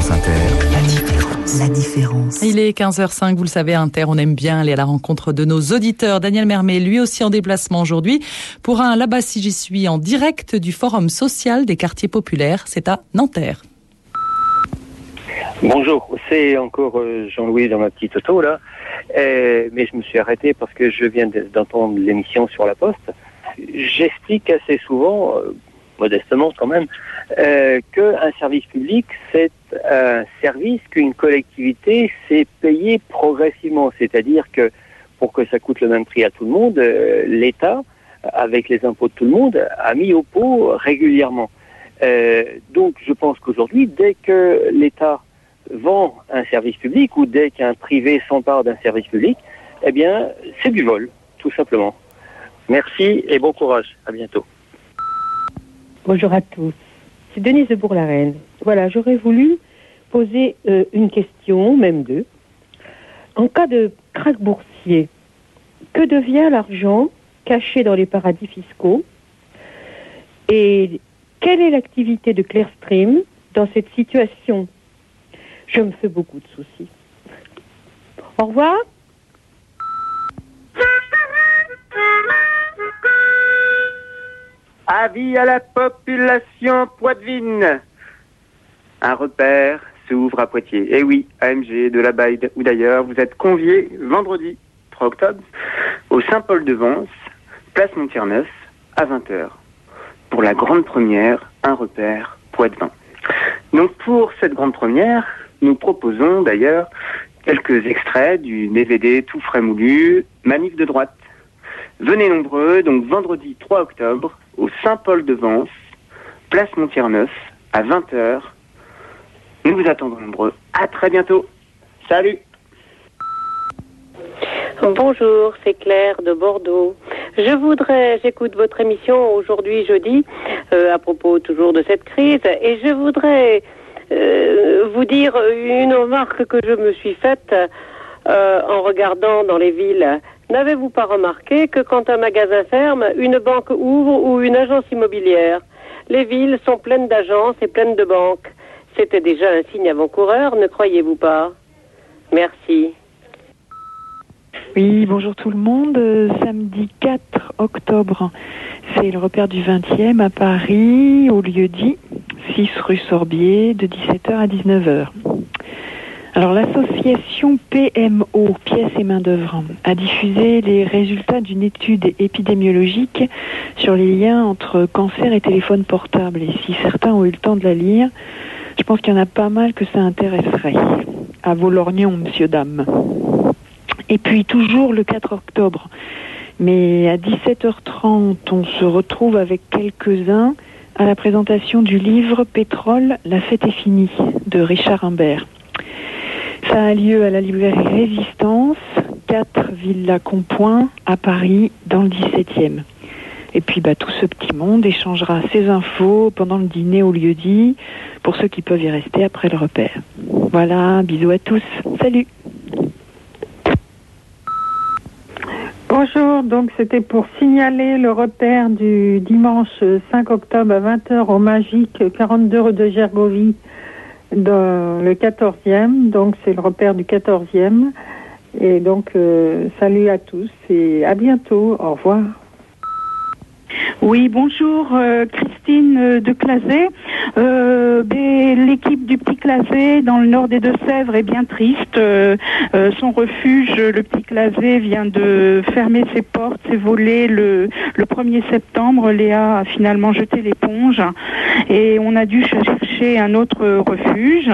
France Inter. La différence. Il est 15h05, vous le savez, Inter, on aime bien aller à la rencontre de nos auditeurs. Daniel Mermet, lui aussi en déplacement aujourd'hui, pour un Là-bas si j'y suis en direct du Forum social des quartiers populaires. C'est à Nanterre. Bonjour, c'est encore Jean-Louis dans ma petite auto là, mais je me suis arrêté parce que je viens d'entendre l'émission sur la Poste. J'explique assez souvent, modestement quand même, qu'un service public c'est un service qu'une collectivité s'est payé progressivement, c'est-à-dire que pour que ça coûte le même prix à tout le monde, l'État, avec les impôts de tout le monde, a mis au pot régulièrement. Donc je pense qu'aujourd'hui, dès que l'État vend un service public ou dès qu'un privé s'empare d'un service public, eh bien, c'est du vol, tout simplement. Merci et bon courage. À bientôt. Bonjour à tous. C'est Denise de Bourg-la-Reine. Voilà, j'aurais voulu poser une question, même deux. En cas de krach boursier, que devient l'argent caché dans les paradis fiscaux? Et quelle est l'activité de Clearstream dans cette situation? Je me fais beaucoup de soucis. Au revoir. Avis à la population poitevine. Un repère s'ouvre à Poitiers. Eh oui, AMG, de là-bas ou d'ailleurs, vous êtes conviés vendredi 3 octobre au Saint-Paul-de-Vence, place Montier-Neuf, à 20h. Pour la grande première, un repère poitevin. Donc pour cette grande première, nous proposons d'ailleurs quelques extraits du DVD tout frais moulu, Manif de droite. Venez nombreux, donc vendredi 3 octobre, au Saint-Paul-de-Vence, place Montier-Neuf, à 20h. Nous vous attendons nombreux. À très bientôt. Salut. Bonjour, c'est Claire de Bordeaux. J'écoute votre émission aujourd'hui, jeudi, à propos toujours de cette crise, et je voudrais vous dire une remarque que je me suis faite en regardant dans les villes. N'avez-vous pas remarqué que quand un magasin ferme, une banque ouvre ou une agence immobilière? Les villes sont pleines d'agences et pleines de banques. C'était déjà un signe avant-coureur, ne croyez-vous pas? Merci. Oui, bonjour tout le monde. Samedi 4 octobre, c'est le repère du 20e à Paris, au lieu-dit, 6 rue Sorbier, de 17h à 19h. Alors l'association PMO, pièces et main-d'œuvre, a diffusé les résultats d'une étude épidémiologique sur les liens entre cancer et téléphone portable. Et si certains ont eu le temps de la lire, je pense qu'il y en a pas mal que ça intéresserait. À vos lorgnons, monsieur, dame. Et puis toujours le 4 octobre, mais à 17h30, on se retrouve avec quelques-uns à la présentation du livre Pétrole, la fête est finie, de Richard Imbert. Ça a lieu à la librairie Résistance, 4 Villa Compoint, à Paris, dans le 17e. Et puis tout ce petit monde échangera ses infos pendant le dîner au lieu-dit, pour ceux qui peuvent y rester après le repère. Voilà, bisous à tous, salut. Bonjour, donc c'était pour signaler le repère du dimanche 5 octobre à 20h au Magique 42 rue de Gergovie dans le 14e, donc c'est le repère du 14e. Et donc salut à tous et à bientôt, au revoir. Oui, bonjour, Christine de Clasé. L'équipe du Petit Clasé dans le nord des Deux-Sèvres est bien triste. Son refuge, le Petit Clasé, vient de fermer ses portes, ses volets le 1er septembre. Léa a finalement jeté l'éponge et on a dû chercher un autre refuge.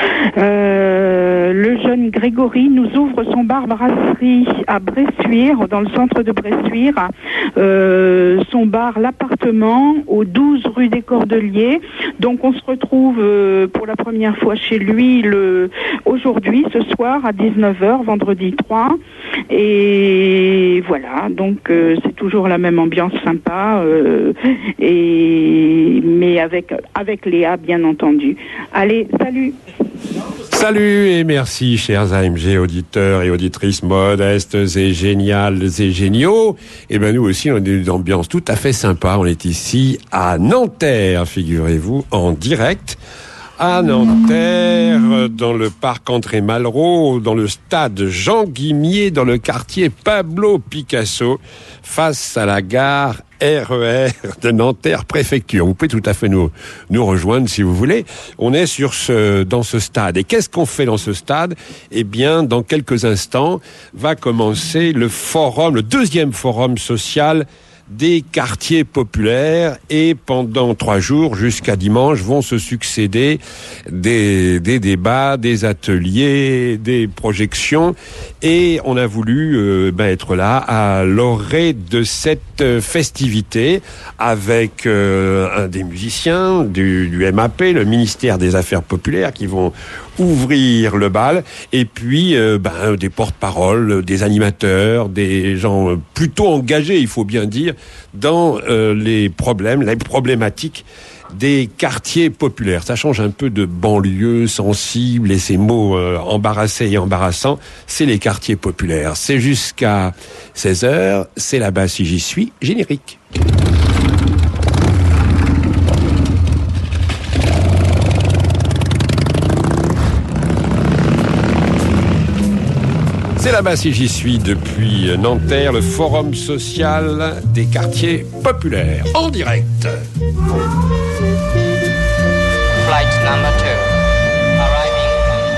Le jeune Grégory nous ouvre son bar-brasserie à Bressuire, dans le centre de Bressuire. Son bar L'Appartement au 12 rue des Cordeliers. Donc on se retrouve pour la première fois chez lui aujourd'hui, ce soir à 19h, vendredi 3. Et voilà, donc c'est toujours la même ambiance sympa, mais avec Léa bien entendu. Allez, salut. Salut et merci chers AMG auditeurs et auditrices modestes et géniales et géniaux. Et ben nous aussi on a une ambiance tout à fait sympa. On est ici à Nanterre, figurez-vous, en direct à Nanterre, dans le parc André Malraux, dans le stade Jean Guimier, dans le quartier Pablo Picasso, face à la gare RER de Nanterre Préfecture. Vous pouvez tout à fait nous rejoindre si vous voulez. On est dans ce stade. Et qu'est-ce qu'on fait dans ce stade? Eh bien, dans quelques instants, va commencer le deuxième forum social des quartiers populaires, et pendant 3 jours jusqu'à dimanche vont se succéder des débats, des ateliers, des projections, et on a voulu être là à l'orée de cette festivité avec un des musiciens du MAP, le ministère des Affaires populaires, qui vont ouvrir le bal, et puis des porte-paroles, des animateurs, des gens plutôt engagés, il faut bien dire, dans les problématiques des quartiers populaires. Ça change un peu de banlieue sensible et ces mots embarrassés et embarrassants. C'est les quartiers populaires. C'est jusqu'à 16h. C'est là-bas si j'y suis. Générique. C'est là-bas si j'y suis depuis Nanterre, le forum social des quartiers populaires, en direct. Flight number 2, arriving.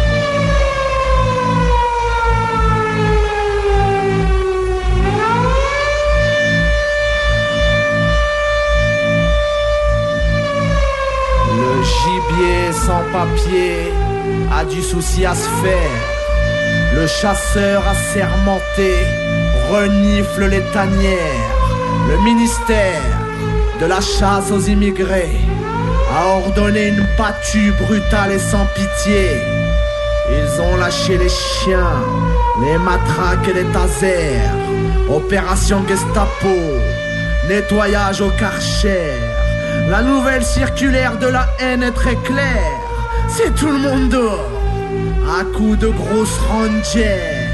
Le gibier sans papier a du souci à se faire. Le chasseur assermenté renifle les tanières. Le ministère de la chasse aux immigrés a ordonné une battue brutale et sans pitié. Ils ont lâché les chiens, les matraques et les tasers. Opération Gestapo, nettoyage au Karcher. La nouvelle circulaire de la haine est très claire. C'est tout le monde dehors, à coups de grosses rangers.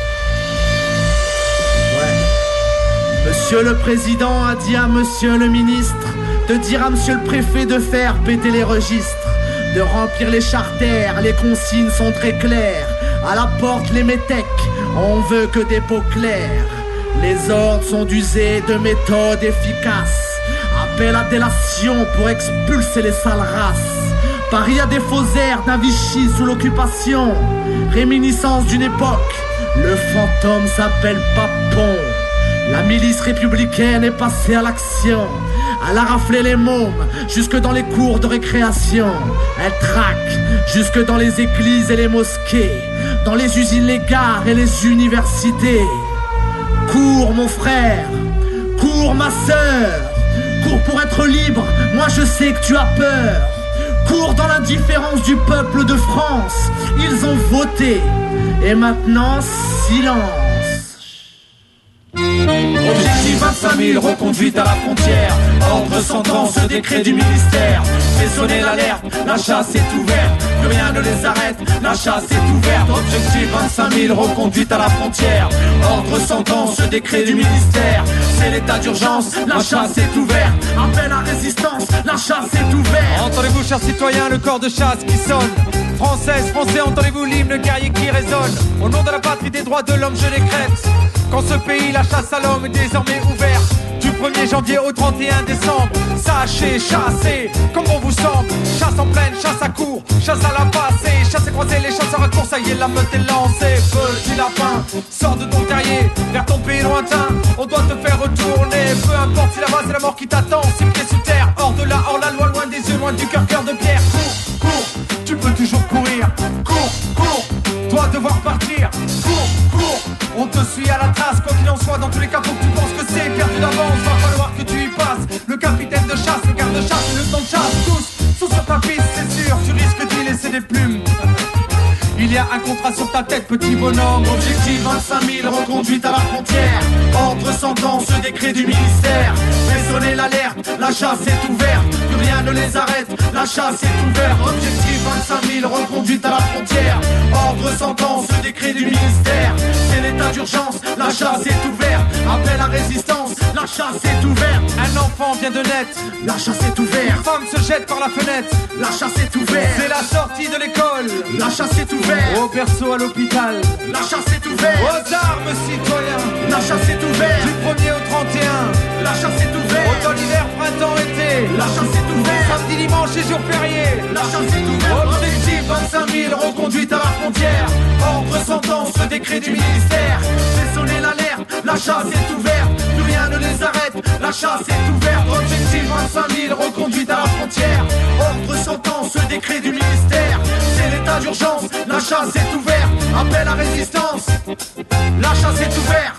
Ouais. Monsieur le Président a dit à Monsieur le Ministre de dire à Monsieur le Préfet de faire péter les registres, de remplir les charters. Les consignes sont très claires. À la porte les métèques, on veut que des peaux claires. Les ordres sont d'user de méthodes efficaces. Appel à délation pour expulser les sales races. Paris a des faux airs d'un Vichy sous l'occupation. Réminiscence d'une époque, le fantôme s'appelle Papon. La milice républicaine est passée à l'action. Elle a raflé les mômes jusque dans les cours de récréation. Elle traque jusque dans les églises et les mosquées, dans les usines, les gares et les universités. Cours mon frère, cours ma sœur, cours pour être libre, moi je sais que tu as peur. Cours dans l'indifférence du peuple de France. Ils ont voté. Et maintenant, silence. Objectif 25 000, reconduite à la frontière. Ordre sentence, décret du ministère. Fait sonner l'alerte, la chasse est ouverte. Plus rien ne les arrête, la chasse est ouverte. Objectif 25 000, reconduite à la frontière. Ordre sentence, décret du ministère. C'est l'état d'urgence, la chasse est ouverte. Appel à résistance, la chasse est ouverte. Entendez-vous, chers citoyens, le corps de chasse qui sonne. Françaises, Français, entendez-vous l'hymne guerrier qui résonne. Au nom de la patrie des droits de l'homme, je décrète qu'en ce pays, la chasse à l'homme est désormais ouverte. Du 1er janvier au 31 décembre. Sachez, chassez, comme bon vous semble. Chasse en pleine, chasse à court, chasse à la passée. Chasse et croisée, les chasseurs à court, ça y est, la meute est lancée. Petit lapin, sors de ton terrier, vers ton pays lointain. On doit te faire retourner, peu importe si là-bas c'est la mort qui t'attend. 6 pieds sous terre, hors de là, hors la loi, loin des yeux, loin du cœur, cœur de pierre. Cours, cours, tu peux toujours courir. Cours, cours, toi devoir partir. Cours, cours, on te suit à la trace. Quoi qu'il en soit, dans tous les cas, faut que tu penses que c'est perdu d'avance. Va falloir que tu y passes. Le capitaine de chasse, le garde de chasse et le temps de chasse. Tous sont sur ta piste, c'est sûr. Tu risques d'y laisser des plumes. Il y a un contrat sur ta tête, petit bonhomme. Objectif 25 000, reconduite à la frontière. Ordre sentence, décret du ministère. Fais sonner l'alerte, la chasse est ouverte. Plus rien ne les arrête, la chasse est ouverte. Objectif 25 000, reconduite à la frontière. Ordre sentence, décret du ministère. C'est l'état d'urgence, la chasse est ouverte. Appel à résistance, la La chasse est ouverte. Un enfant vient de naître. La chasse est ouverte. Une femme se jette par la fenêtre. La chasse est ouverte. C'est la sortie de l'école. La chasse est ouverte. Au berceau à l'hôpital. La chasse est ouverte. Aux armes, citoyens. La chasse est ouverte. Du 1er au 31. La chasse est ouverte. Automne, hiver, printemps, été. La chasse est ouverte. Samedi, dimanche et jour férié. La chasse est ouverte. Objectif 25 000 reconduites à la frontière. Ordre sentence, décret du ministère. J'ai sonné l'alerte. La chasse est ouverte. Plus rien ne les arrête. La chasse est ouverte. Objectif 25 000 reconduites à la frontière. Ordre sentence, décret du ministère. C'est l'état d'urgence. La chasse est ouverte. Appel à résistance. La chasse est ouverte.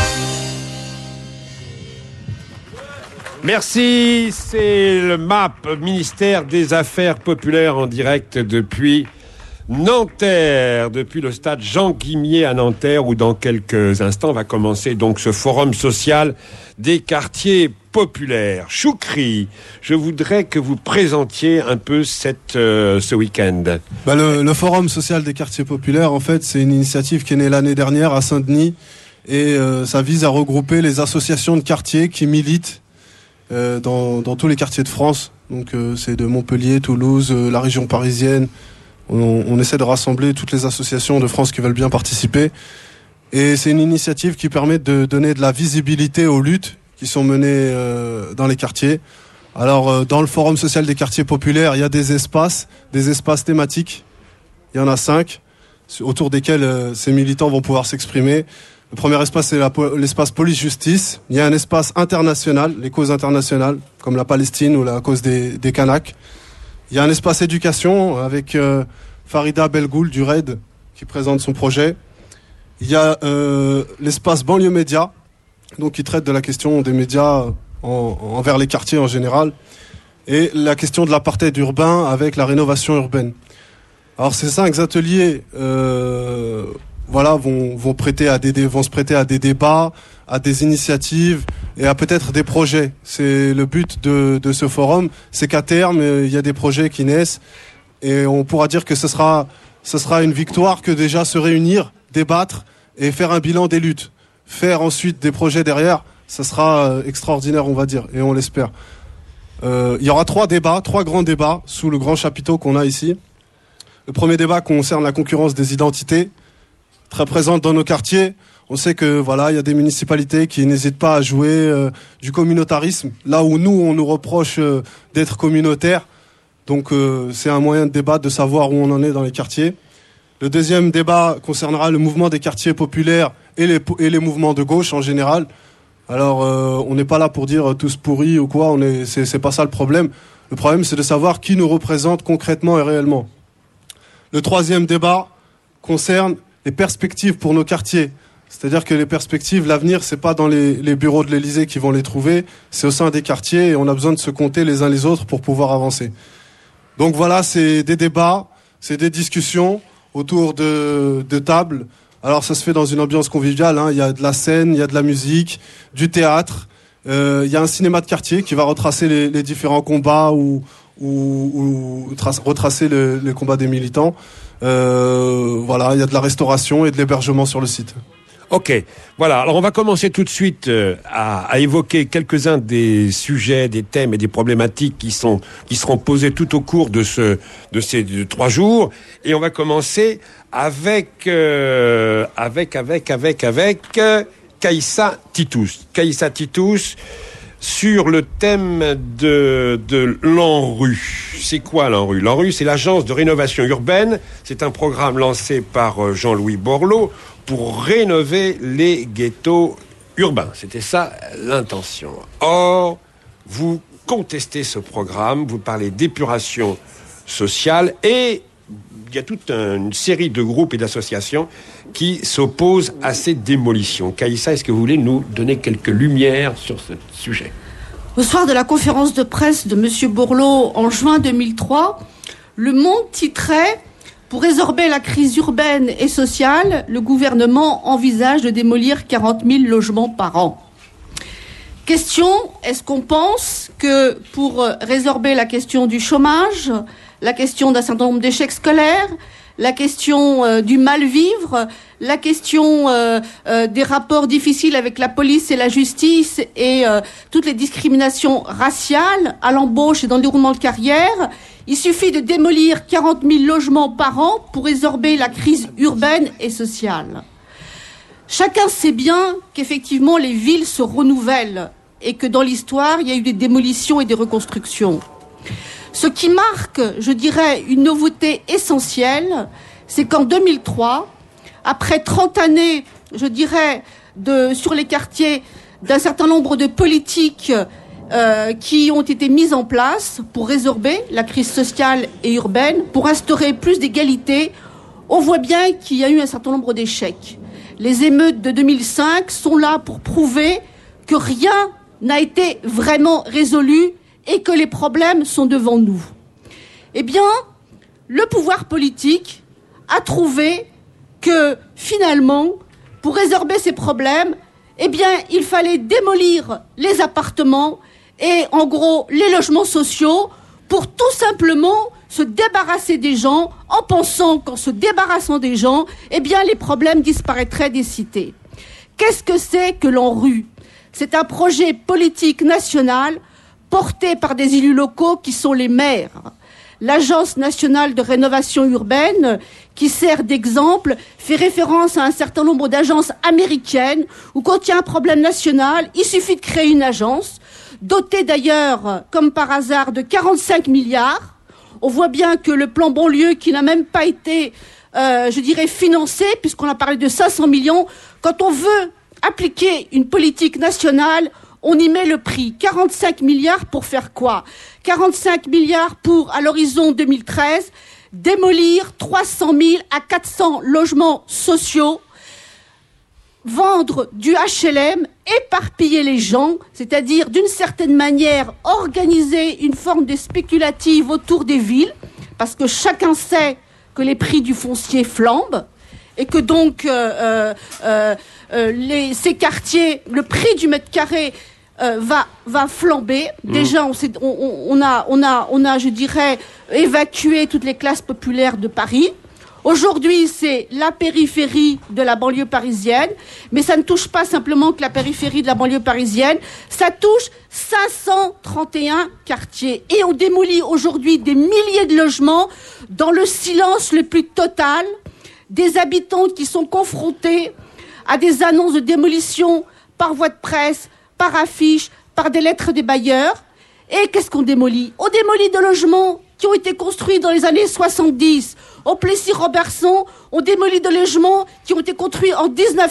Merci, c'est le MAP, ministère des Affaires populaires en direct depuis Nanterre, depuis le stade Jean Guimier à Nanterre, où dans quelques instants va commencer donc ce forum social des quartiers populaires. Choukri, je voudrais que vous présentiez un peu ce week-end. Le forum social des quartiers populaires, en fait, c'est une initiative qui est née l'année dernière à Saint-Denis et ça vise à regrouper les associations de quartiers qui militent dans tous les quartiers de France. Donc c'est de Montpellier, Toulouse, la région parisienne. On essaie de rassembler toutes les associations de France qui veulent bien participer. Et c'est une initiative qui permet de donner de la visibilité aux luttes qui sont menées dans les quartiers. Alors dans le forum social des quartiers populaires, il y a des espaces thématiques. Il y en a 5 autour desquels ces militants vont pouvoir s'exprimer. Le premier espace, c'est l'espace police-justice. Il y a un espace international, les causes internationales, comme la Palestine ou la cause des Kanaks. Il y a un espace éducation avec Farida Belgoul du RAID qui présente son projet. Il y a l'espace banlieue média, donc qui traite de la question des médias envers les quartiers en général. Et la question de l'apartheid urbain avec la rénovation urbaine. Alors ces 5 ateliers vont se prêter à des débats, à des initiatives et à peut-être des projets. C'est le but de ce forum, c'est qu'à terme, il y a des projets qui naissent et on pourra dire que ce sera une victoire que déjà se réunir, débattre et faire un bilan des luttes. Faire ensuite des projets derrière, ça sera extraordinaire, on va dire, et on l'espère. Il y aura 3 grands débats sous le grand chapiteau qu'on a ici. Le premier débat concerne la concurrence des identités, très présente dans nos quartiers. On sait que il y a des municipalités qui n'hésitent pas à jouer du communautarisme, là où nous on nous reproche d'être communautaire. Donc c'est un moyen de débattre, de savoir où on en est dans les quartiers. Le deuxième débat concernera le mouvement des quartiers populaires et les mouvements de gauche en général. Alors on n'est pas là pour dire tous pourris ou quoi, c'est pas ça le problème. Le problème c'est de savoir qui nous représente concrètement et réellement. Le troisième débat concerne les perspectives pour nos quartiers. C'est-à-dire que les perspectives, l'avenir, c'est pas dans les bureaux de l'Élysée qui vont les trouver, c'est au sein des quartiers et on a besoin de se compter les uns les autres pour pouvoir avancer. Donc voilà, c'est des débats, c'est des discussions autour de tables. Alors ça se fait dans une ambiance conviviale, il y a de la scène, il y a de la musique, du théâtre, il y a un cinéma de quartier qui va retracer les différents combats ou retracer les combats des militants. Il y a de la restauration et de l'hébergement sur le site. Ok, voilà. Alors on va commencer tout de suite à évoquer quelques-uns des sujets, des thèmes et des problématiques qui seront posés tout au cours de ces 3 jours. Et on va commencer avec Caïssa Titous. Caïssa Titous sur le thème de l'ANRU. C'est quoi l'ANRU ? L'ANRU, c'est l'Agence de rénovation urbaine. C'est un programme lancé par Jean-Louis Borloo pour rénover les ghettos urbains. C'était ça l'intention. Or, vous contestez ce programme, vous parlez d'épuration sociale et il y a toute une série de groupes et d'associations qui s'opposent à ces démolitions. Caïssa, est-ce que vous voulez nous donner quelques lumières sur ce sujet ? Au soir de la conférence de presse de M. Borloo en juin 2003, Le Monde titrait « Pour résorber la crise urbaine et sociale, le gouvernement envisage de démolir 40 000 logements par an ». Question, est-ce qu'on pense que pour résorber la question du chômage, la question d'un certain nombre d'échecs scolaires, la question du mal-vivre, la question des rapports difficiles avec la police et la justice et toutes les discriminations raciales à l'embauche et dans le déroulement de carrière. Il suffit de démolir 40 000 logements par an pour résorber la crise urbaine et sociale. Chacun sait bien qu'effectivement les villes se renouvellent et que dans l'histoire, il y a eu des démolitions et des reconstructions. Ce qui marque, je dirais, une nouveauté essentielle, c'est qu'en 2003, après 30 années, je dirais, sur les quartiers, d'un certain nombre de politiques qui ont été mises en place pour résorber la crise sociale et urbaine, pour instaurer plus d'égalité, on voit bien qu'il y a eu un certain nombre d'échecs. Les émeutes de 2005 sont là pour prouver que rien n'a été vraiment résolu et que les problèmes sont devant nous. Eh bien, le pouvoir politique a trouvé que, finalement, pour résorber ces problèmes, eh bien, il fallait démolir les appartements et, en gros, les logements sociaux pour tout simplement se débarrasser des gens en pensant qu'en se débarrassant des gens, eh bien, les problèmes disparaîtraient des cités. Qu'est-ce que c'est que l'ANRU ? C'est un projet politique national porté par des élus locaux qui sont les maires. L'Agence nationale de rénovation urbaine, qui sert d'exemple, fait référence à un certain nombre d'agences américaines où quand il y a un problème national, il suffit de créer une agence, dotée d'ailleurs, comme par hasard, de 45 milliards. On voit bien que le plan banlieue, qui n'a même pas été, je dirais, financé, puisqu'on a parlé de 500 millions, quand on veut appliquer une politique nationale, on y met le prix. 45 milliards pour faire quoi ? 45 milliards pour, à l'horizon 2013, démolir 300 000 à 400 logements sociaux, vendre du HLM, éparpiller les gens, c'est-à-dire d'une certaine manière organiser une forme de spéculative autour des villes, parce que chacun sait que les prix du foncier flambent et que donc ces quartiers, le prix du mètre carré va flamber. Déjà, on a, je dirais, évacué toutes les classes populaires de Paris. Aujourd'hui, c'est la périphérie de la banlieue parisienne, mais ça ne touche pas simplement que la périphérie de la banlieue parisienne, ça touche 531 quartiers. Et on démolit aujourd'hui des milliers de logements dans le silence le plus total, des habitants qui sont confrontés à des annonces de démolition par voie de presse, par affiche, par des lettres des bailleurs. Et qu'est-ce qu'on démolit ? On démolit des logements qui ont été construits dans les années 70. Au Plessis-Robinson, on démolit des logements qui ont été construits en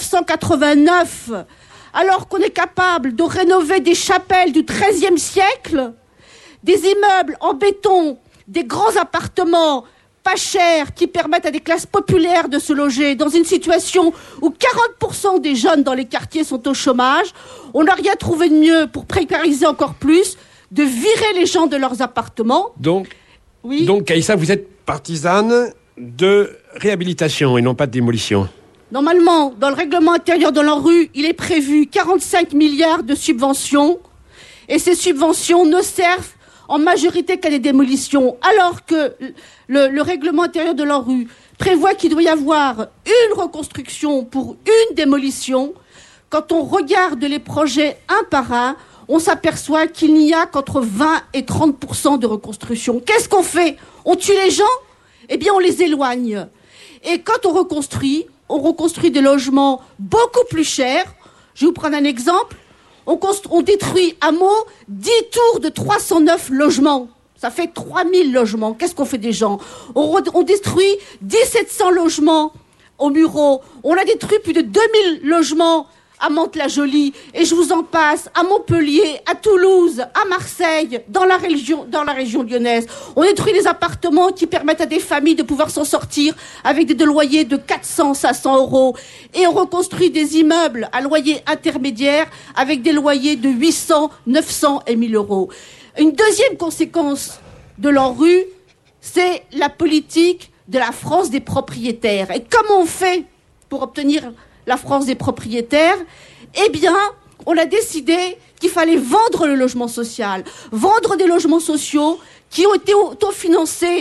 1989. Alors qu'on est capable de rénover des chapelles du XIIIe siècle, des immeubles en béton, des grands appartements pas chers qui permettent à des classes populaires de se loger dans une situation où 40% des jeunes dans les quartiers sont au chômage, on n'a rien trouvé de mieux pour précariser encore plus, de virer les gens de leurs appartements. Donc, oui. Donc Caïssa, vous êtes partisane de réhabilitation et non pas de démolition. Normalement, dans le règlement intérieur de l'ANRU, il est prévu 45 milliards de subventions, et ces subventions ne servent en majorité qu'à des démolitions, alors que le règlement intérieur de l'ANRU prévoit qu'il doit y avoir une reconstruction pour une démolition. Quand on regarde les projets un par un, on s'aperçoit qu'il n'y a qu'entre 20 et 30% de reconstruction. Qu'est-ce qu'on fait ? On tue les gens ? Eh bien, on les éloigne. Et quand on reconstruit des logements beaucoup plus chers. Je vais vous prendre un exemple. On détruit à Meaux 10 tours de 309 logements. Ça fait 3000 logements. Qu'est-ce qu'on fait des gens ? On détruit 1700 logements au Mureaux. On a détruit plus de 2000 logements à Mantes-la-Jolie, et je vous en passe, à Montpellier, à Toulouse, à Marseille, dans la région lyonnaise. On détruit des appartements qui permettent à des familles de pouvoir s'en sortir avec des loyers de 400, 500 euros. Et on reconstruit des immeubles à loyer intermédiaire avec des loyers de 800, 900 et 1000 euros. Une deuxième conséquence de l'ANRU, c'est la politique de la France des propriétaires. Et comment on fait pour obtenir la France des propriétaires? Eh bien, on a décidé qu'il fallait vendre le logement social, vendre des logements sociaux qui ont été autofinancés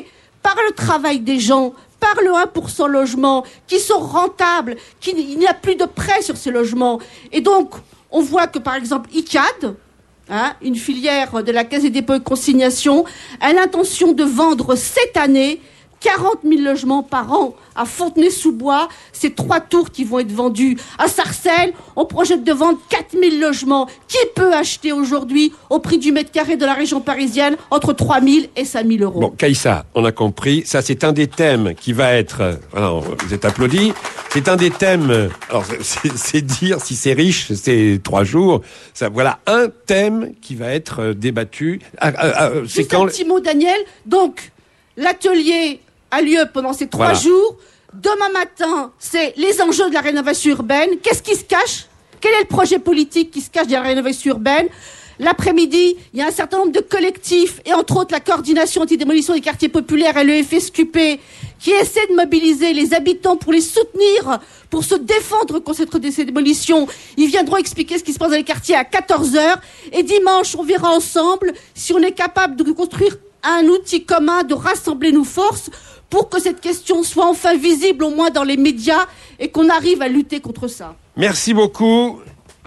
par le travail des gens, par le 1% logement, qui sont rentables, il n'y a plus de prêts sur ces logements. Et donc, on voit que, par exemple, ICAD, une filière de la Caisse des dépôts et consignations, a l'intention de vendre cette année 40 000 logements par an à Fontenay-sous-Bois. C'est 3 tours qui vont être vendus. À Sarcelles, on projette de vendre 4 000 logements. Qui peut acheter aujourd'hui, au prix du mètre carré de la région parisienne, entre 3 000 et 5 000 euros? Bon, Kaïssa, on a compris. Ça, c'est un des thèmes qui va être... Alors, vous êtes applaudis. C'est un des thèmes... Alors, c'est dire si c'est riche, c'est 3 jours. Ça, voilà un thème qui va être débattu. C'est juste un petit mot, Daniel. Donc, l'atelier a lieu pendant ces 3 jours. Demain matin, c'est les enjeux de la rénovation urbaine. Qu'est-ce qui se cache? Quel est le projet politique qui se cache derrière la rénovation urbaine? L'après-midi, il y a un certain nombre de collectifs, et entre autres la coordination anti-démolition des quartiers populaires et le FSQP, qui essaient de mobiliser les habitants pour les soutenir, pour se défendre contre ces démolitions. Ils viendront expliquer ce qui se passe dans les quartiers à 14h. Et dimanche, on verra ensemble si on est capable de construire un outil commun, de rassembler nos forces pour que cette question soit enfin visible, au moins dans les médias, et qu'on arrive à lutter contre ça. Merci beaucoup.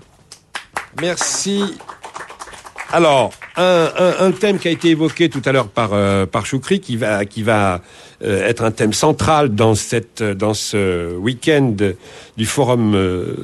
Merci. Alors, un thème qui a été évoqué tout à l'heure par Choukri, qui va être un thème central dans ce week-end du forum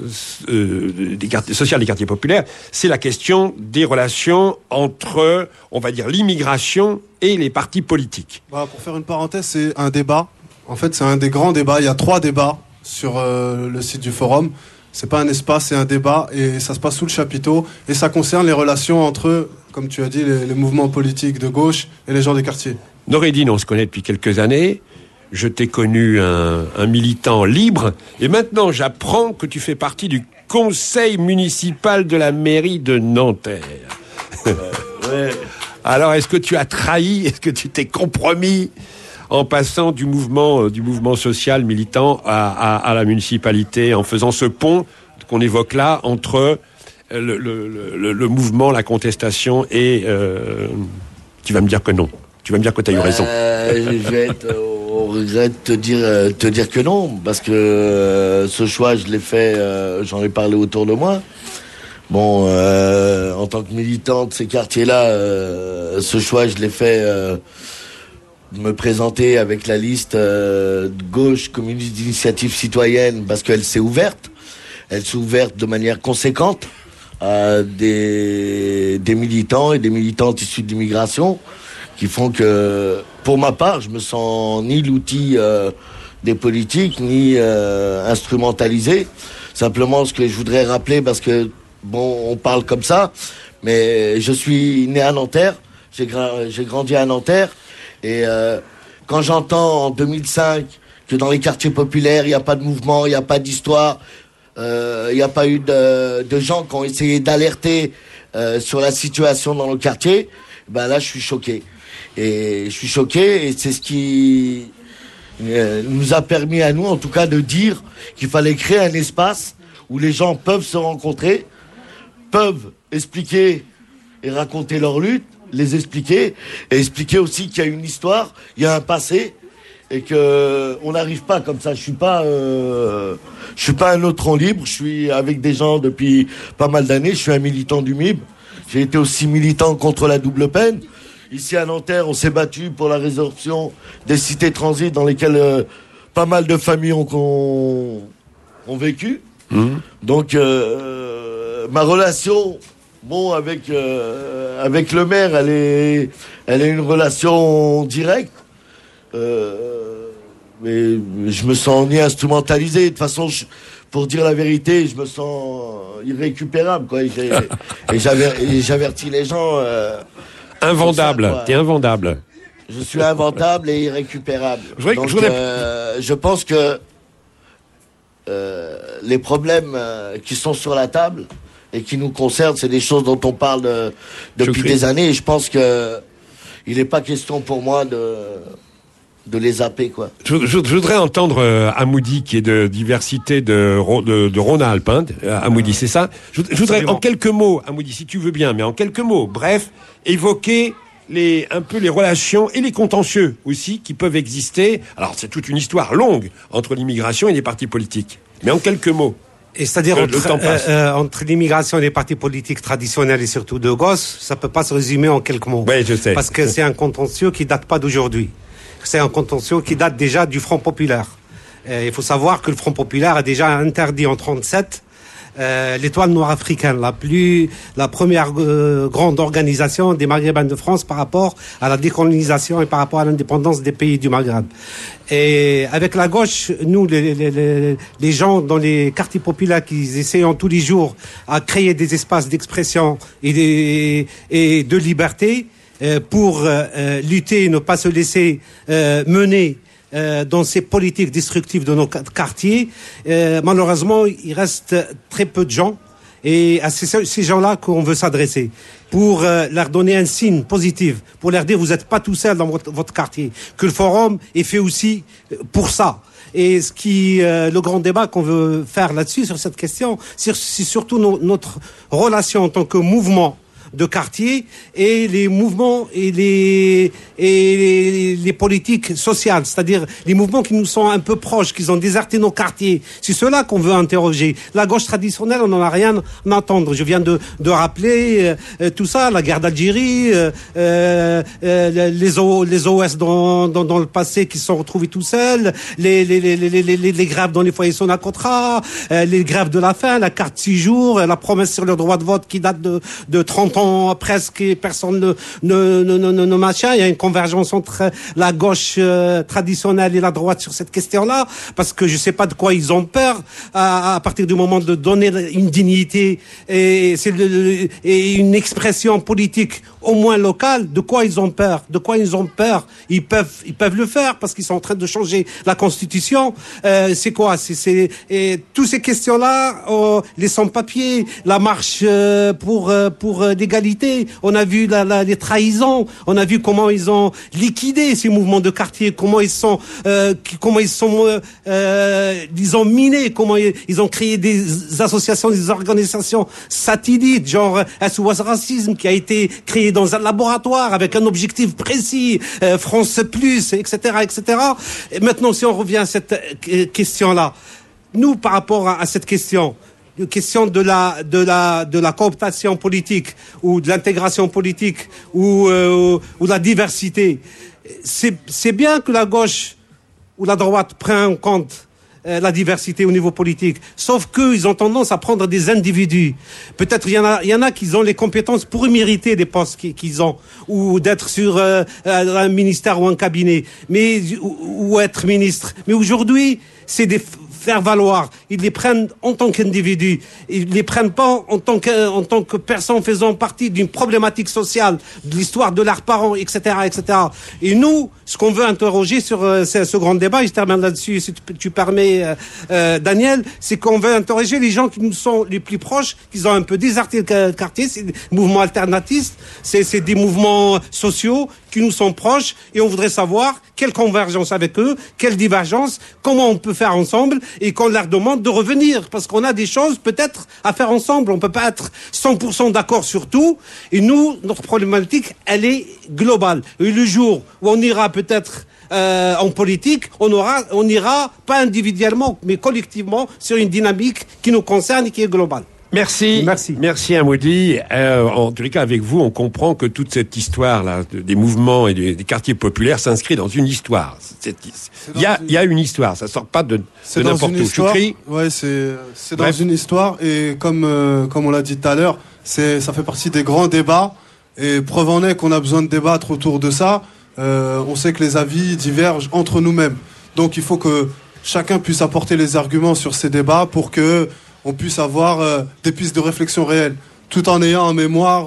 social des quartiers populaires, c'est la question des relations entre, on va dire, l'immigration et les partis politiques. Pour faire une parenthèse, c'est un débat. En fait, c'est un des grands débats. Il y a 3 débats sur le site du forum. C'est pas un espace, c'est un débat, et ça se passe sous le chapiteau, et ça concerne les relations entre, comme tu as dit, les mouvements politiques de gauche et les gens des quartiers. Noureddine, on se connaît depuis quelques années. Je t'ai connu un militant libre, et maintenant j'apprends que tu fais partie du conseil municipal de la mairie de Nanterre. Ouais. Alors, est-ce que tu as trahi? Est-ce que tu t'es compromis en passant du mouvement social militant à la municipalité, en faisant ce pont qu'on évoque là entre le mouvement, la contestation et... tu vas me dire que non. Tu vas me dire que tu as eu raison. Je vais être au regret de te dire que non, parce que ce choix, je l'ai fait, j'en ai parlé autour de moi. Bon, en tant que militant de ces quartiers-là, ce choix, je l'ai fait... me présenter avec la liste de gauche communiste d'initiative citoyenne, parce qu'elle s'est ouverte. Elle s'est ouverte de manière conséquente à des militants et des militantes issus de l'immigration, qui font que, pour ma part, je me sens ni l'outil des politiques, ni instrumentalisé. Simplement, ce que je voudrais rappeler, parce que, bon, on parle comme ça, mais je suis né à Nanterre, j'ai grandi à Nanterre, et quand j'entends en 2005 que dans les quartiers populaires, il n'y a pas de mouvement, il n'y a pas d'histoire, il n'y a pas eu de gens qui ont essayé d'alerter sur la situation dans le quartier, ben là, je suis choqué. Et je suis choqué, et c'est ce qui nous a permis à nous, en tout cas, de dire qu'il fallait créer un espace où les gens peuvent se rencontrer, peuvent expliquer et raconter leur lutte, les expliquer, et expliquer aussi qu'il y a une histoire, il y a un passé, et que on n'arrive pas comme ça. Je suis pas un neutron libre. Je suis avec des gens depuis pas mal d'années. Je suis un militant du MIB. J'ai été aussi militant contre la double peine. Ici à Nanterre, on s'est battu pour la résorption des cités transit dans lesquelles pas mal de familles ont vécu. Donc ma relation, bon, avec le maire, elle est une relation directe. Mais je me sens ni instrumentalisé. De toute façon, pour dire la vérité, je me sens irrécupérable, quoi. Et j'avertis les gens. Invendable. Ça, t'es invendable. Je suis invendable et irrécupérable. Je pense que les problèmes qui sont sur la table et qui nous concernent, c'est des choses dont on parle depuis des années. Et je pense que il n'est pas question pour moi de les zapper, quoi. Je voudrais entendre Hamoudi, qui est de diversité de Rhône-Alpes, hein, Hamoudi, c'est ça? Je voudrais, en quelques mots, Hamoudi, si tu veux bien, mais en quelques mots, bref, évoquer un peu les relations et les contentieux aussi qui peuvent exister. Alors c'est toute une histoire longue entre l'immigration et les partis politiques. Mais en quelques mots. Et c'est-à-dire entre l'immigration et les partis politiques traditionnels et surtout de gauche, ça peut pas se résumer en quelques mots. Oui, je sais. Parce que c'est un contentieux qui date pas d'aujourd'hui. C'est un contentieux qui date déjà du Front populaire. Il faut savoir que le Front populaire a déjà interdit en 1937 l'étoile noire africaine, la première grande organisation des Maghrébins de France par rapport à la décolonisation et par rapport à l'indépendance des pays du Maghreb. Et avec la gauche, nous, les gens dans les quartiers populaires qui essayent tous les jours à créer des espaces d'expression et de liberté pour lutter et ne pas se laisser mener dans ces politiques destructives de nos quartiers, malheureusement, il reste très peu de gens. Et à ces gens-là qu'on veut s'adresser pour leur donner un signe positif, pour leur dire vous n'êtes pas tout seul dans votre quartier, que le forum est fait aussi pour ça. Et le grand débat qu'on veut faire là-dessus, sur cette question, c'est surtout notre relation en tant que mouvement de quartier et les mouvements et les politiques sociales, c'est-à-dire les mouvements qui nous sont un peu proches, qui ont déserté nos quartiers. C'est cela qu'on veut interroger. La gauche traditionnelle, on n'en a rien à entendre. Je viens de rappeler tout ça, la guerre d'Algérie, les OS dans le passé qui se sont retrouvés tout seuls, les grèves dans les foyers Sonacotra, les grèves de la faim, la carte 6 jours, la promesse sur le droit de vote qui date de 30 ans presque, et personne ne machin. Il y a une convergence entre la gauche traditionnelle et la droite sur cette question-là, parce que je sais pas de quoi ils ont peur à partir du moment de donner une dignité et une expression politique au moins locale. De quoi ils ont peur? Ils peuvent le faire parce qu'ils sont en train de changer la Constitution. C'est quoi? Et toutes ces questions-là, les sans-papiers, la marche pour l'égalité. On a vu les trahisons. On a vu comment ils ont liquidé ces mouvements de quartier, comment ils ont miné, comment ils ont créé des associations, des organisations satellites, genre SOS Racisme, qui a été créé dans un laboratoire avec un objectif précis, France Plus, etc., etc. Et maintenant, si on revient à cette question-là, nous, par rapport à cette question de la cooptation politique ou de l'intégration politique ou la diversité, c'est bien que la gauche ou la droite prennent en compte la diversité au niveau politique. Sauf qu'ils ont tendance à prendre des individus. Peut-être il y en a qui ont les compétences pour mériter des postes qu'ils ont, ou d'être sur un ministère ou un cabinet, ou être ministre. Mais aujourd'hui, c'est des faire valoir. Ils les prennent en tant qu'individus. Ils les prennent pas en tant que personnes faisant partie d'une problématique sociale, de l'histoire de leurs parents, etc., etc. Et nous, ce qu'on veut interroger sur ce grand débat, et je termine là-dessus, si tu permets, Daniel, c'est qu'on veut interroger les gens qui nous sont les plus proches, qui ont un peu déserté le quartier. C'est des mouvements alternatistes, c'est des mouvements sociaux qui nous sont proches, et on voudrait savoir quelle convergence avec eux, quelle divergence, comment on peut faire ensemble, et qu'on leur demande de revenir, parce qu'on a des choses peut-être à faire ensemble. On peut pas être 100% d'accord sur tout, et nous, notre problématique, elle est globale. Et le jour où on ira peut-être en politique, on ira pas individuellement, mais collectivement, sur une dynamique qui nous concerne et qui est globale. Merci Amoudi. En tous les cas, avec vous, on comprend que toute cette histoire-là des mouvements et des quartiers populaires s'inscrit dans une histoire. Il y a une histoire, ça sort pas de n'importe où. Choukri ? Ouais, c'est dans une histoire, et comme on l'a dit tout à l'heure, ça fait partie des grands débats, et preuve en est qu'on a besoin de débattre autour de ça. On sait que les avis divergent entre nous-mêmes. Donc il faut que chacun puisse apporter les arguments sur ces débats pour que on puisse avoir des pistes de réflexion réelles, tout en ayant en mémoire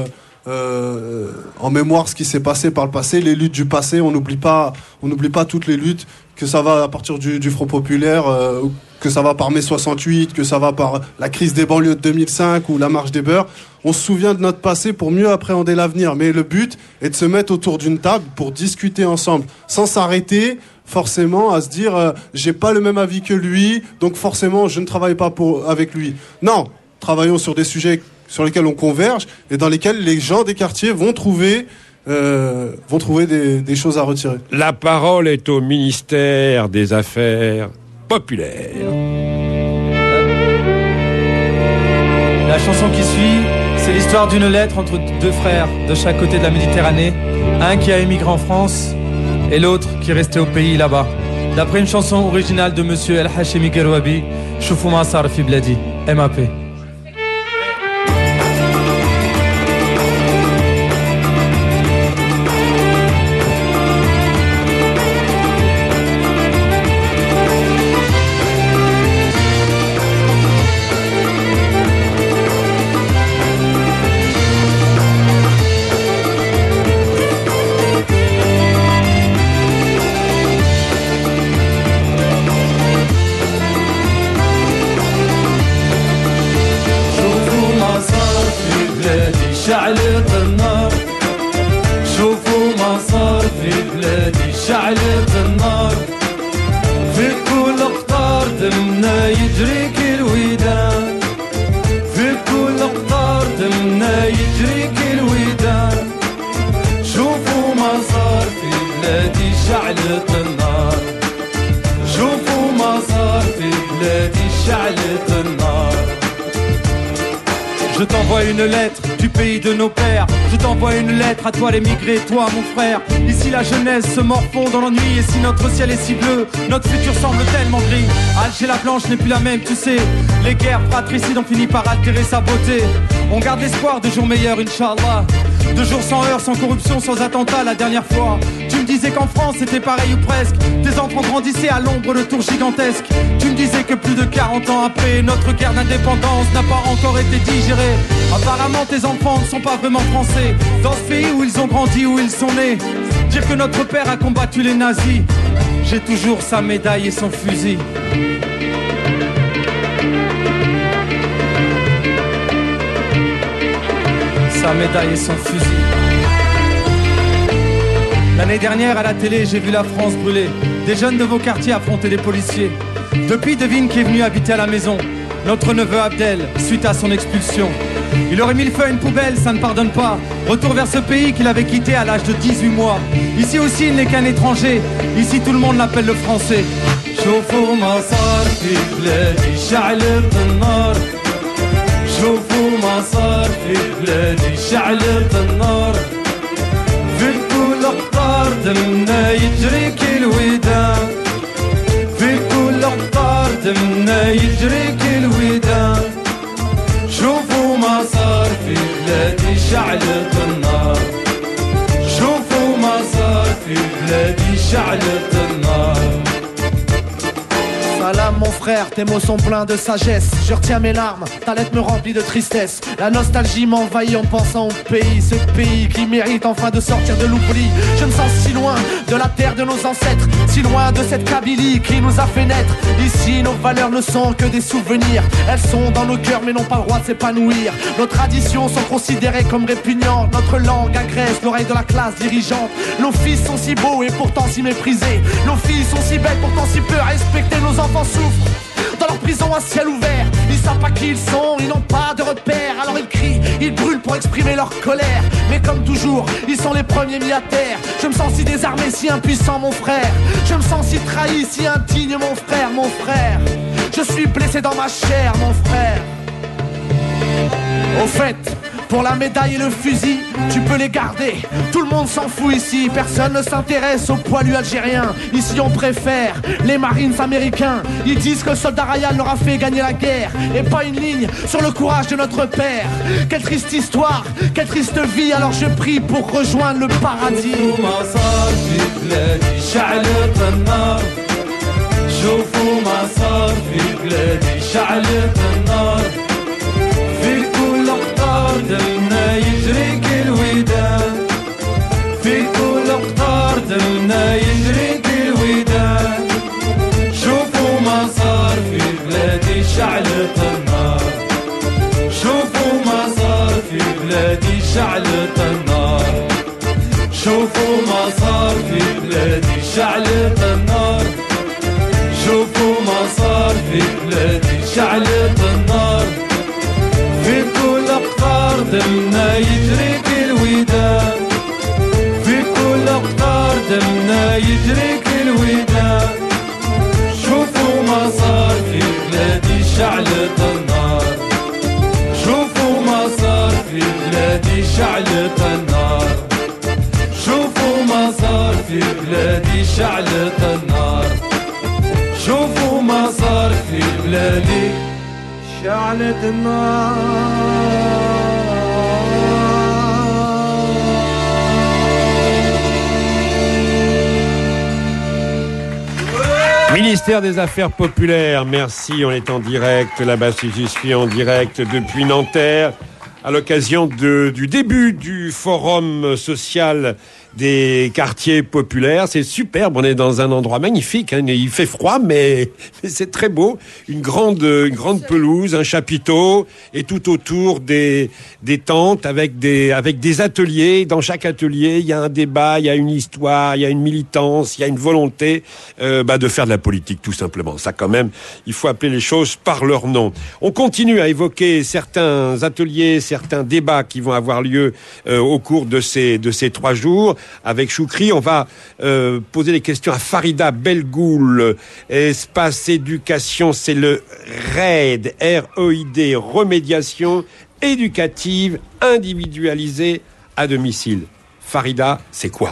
ce qui s'est passé par le passé, les luttes du passé. On n'oublie pas toutes les luttes, que ça va à partir du Front populaire, que ça va par mai 68, que ça va par la crise des banlieues de 2005 ou la marche des beurs. On se souvient de notre passé pour mieux appréhender l'avenir. Mais le but est de se mettre autour d'une table pour discuter ensemble, sans s'arrêter forcément à se dire j'ai pas le même avis que lui, donc forcément je ne travaille pas avec lui. Non, travaillons sur des sujets sur lesquels on converge et dans lesquels les gens des quartiers vont trouver vont trouver des choses à retirer. La parole est au ministère des Affaires populaires. La chanson qui suit, c'est l'histoire d'une lettre entre deux frères de chaque côté de la Méditerranée. Un qui a émigré en France et l'autre qui est resté au pays là-bas. D'après une chanson originale de Monsieur El Hachemi Gerouabi, Choufou ma sar fi bladi, MAP. شعلة النار شوفوا ما صار في بلادي شعلة النار في كل قطار دمنا يجري كل ودان في كل قطار دمنا يجري كل ودان شوفوا ما صار في بلادي شعلة النار شوفوا ما صار في بلادي شعلة النار. Je t'envoie une lettre du pays de nos pères. Je t'envoie une lettre à toi l'émigré, toi mon frère. Ici la jeunesse se morfond dans l'ennui. Et si notre ciel est si bleu, notre futur semble tellement gris. Alger la blanche n'est plus la même, tu sais. Les guerres fratricides ont fini par altérer sa beauté. On garde l'espoir de jours meilleurs, Inch'Allah. De jours sans heurts, sans corruption, sans attentat la dernière fois. Tu me disais qu'en France c'était pareil ou presque. Tes enfants grandissaient à l'ombre de tours gigantesques. Tu me disais que plus de 40 ans après, notre guerre d'indépendance n'a pas encore été digérée. Apparemment tes enfants ne sont pas vraiment français. Dans ce pays où ils ont grandi, où ils sont nés. Dire que notre père a combattu les nazis. J'ai toujours sa médaille et son fusil. Sa médaille et son fusil. L'année dernière à la télé j'ai vu la France brûler. Des jeunes de vos quartiers affronter les policiers. Depuis devine qui est venu habiter à la maison. Notre neveu Abdel, suite à son expulsion. Il aurait mis le feu à une poubelle, ça ne pardonne pas. Retour vers ce pays qu'il avait quitté à l'âge de 18 mois. Ici aussi il n'est qu'un étranger. Ici tout le monde l'appelle le français. شوفوا ما صار في بلادي شعلة النار شوفوا ما صار في بلادي شعلة النار في كل قطار دمنا يجري كل ودان في كل قطار دمنا يجري كل ودان شوفوا ما صار في بلادي شعلة النار شوفوا ما صار في بلادي شعلة النار. Salam mon frère, tes mots sont pleins de sagesse. Je retiens mes larmes, ta lettre me remplit de tristesse. La nostalgie m'envahit en pensant au pays. Ce pays qui mérite enfin de sortir de l'oubli. Je me sens si loin de la terre de nos ancêtres, si loin de cette Kabylie qui nous a fait naître. Ici nos valeurs ne sont que des souvenirs. Elles sont dans nos cœurs mais n'ont pas le droit de s'épanouir. Nos traditions sont considérées comme répugnantes. Notre langue agresse l'oreille de la classe dirigeante. Nos fils sont si beaux et pourtant si méprisés. Nos filles sont si belles pourtant si peu respectées. Nos enfants souffrent dans leur prison à ciel ouvert. Ils savent pas qui ils sont, ils n'ont pas de repères. Alors ils crient, ils brûlent pour exprimer leur colère. Mais comme toujours, ils sont les premiers mis à terre. Je me sens si désarmé, si impuissant mon frère. Je me sens si trahi, si indigne mon frère, mon frère. Je suis blessé dans ma chair mon frère. Au fait, pour la médaille et le fusil, tu peux les garder. Tout le monde s'en fout ici, personne ne s'intéresse aux poilus algériens. Ici on préfère les marines américains. Ils disent que le soldat Ryan leur a fait gagner la guerre. Et pas une ligne sur le courage de notre père. Quelle triste histoire, quelle triste vie. Alors je prie pour rejoindre le paradis. شوفوا ما صار في بلادي شعلة النار في كل قطار دمنا يجري كل ودان في كل قطار دمنا يجري كل ودان شوفوا ما صار في بلادي شعلة النار شوفوا ما صار في بلادي شعلة النار شوفوا ما صار في بلادي شعلة النار شوفوا ما صار في بلادي شعلة النار في كل قطار دمنا يجري كل ودان ختمنا يجري كل وداد شوفوا ما صار في بلادي شعلة النار شوفوا ما صار في بلادي شعلة النار شوفوا ما صار في بلادي شعلة النار شوفوا ما صار في بلادي شعلة النار. Ministère des Affaires populaires, merci, on est en direct, là-bas je suis en direct depuis Nanterre, à l'occasion du début du forum social des quartiers populaires. C'est superbe, on est dans un endroit magnifique, hein. Il fait froid mais c'est très beau, une grande pelouse, un chapiteau et tout autour des tentes avec des ateliers. Dans chaque atelier il y a un débat, il y a une histoire, il y a une militance, il y a une volonté de faire de la politique tout simplement. Ça quand même, il faut appeler les choses par leur nom. On continue à évoquer certains ateliers, certains débats qui vont avoir lieu au cours de ces 3 jours. Avec Choukri, on va poser des questions à Farida Belgoul. Espace éducation, c'est le REID, R-E-I-D, remédiation éducative individualisée à domicile. Farida, c'est quoi ?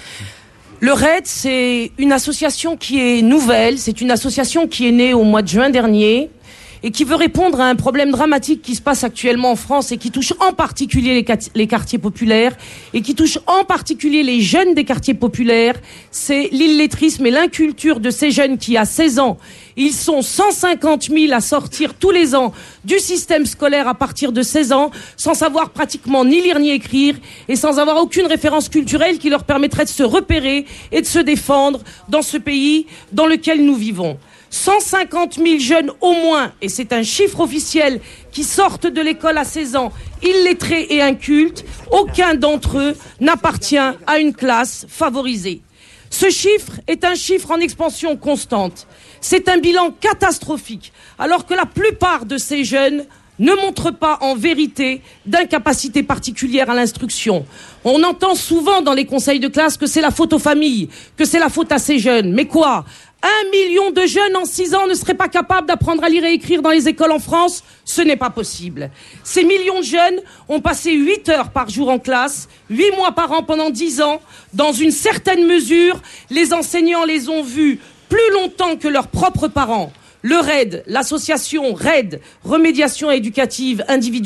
Le REID, c'est une association qui est nouvelle, c'est une association qui est née au mois de juin dernier et qui veut répondre à un problème dramatique qui se passe actuellement en France et qui touche en particulier les quartiers populaires et qui touche en particulier les jeunes des quartiers populaires. C'est l'illettrisme et l'inculture de ces jeunes qui, à 16 ans, ils sont 150 000 à sortir tous les ans du système scolaire à partir de 16 ans, sans savoir pratiquement ni lire ni écrire et sans avoir aucune référence culturelle qui leur permettrait de se repérer et de se défendre dans ce pays dans lequel nous vivons. 150 000 jeunes au moins, et c'est un chiffre officiel, qui sortent de l'école à 16 ans, illettrés et incultes, aucun d'entre eux n'appartient à une classe favorisée. Ce chiffre est un chiffre en expansion constante. C'est un bilan catastrophique, alors que la plupart de ces jeunes ne montrent pas en vérité d'incapacité particulière à l'instruction. On entend souvent dans les conseils de classe que c'est la faute aux familles, que c'est la faute à ces jeunes. Mais quoi ? 1 million de jeunes en 6 ans ne seraient pas capables d'apprendre à lire et écrire dans les écoles en France? Ce n'est pas possible. Ces millions de jeunes ont passé 8 heures par jour en classe, 8 mois par an pendant 10 ans. Dans une certaine mesure, les enseignants les ont vus plus longtemps que leurs propres parents. Le REID, l'association REID, remédiation éducative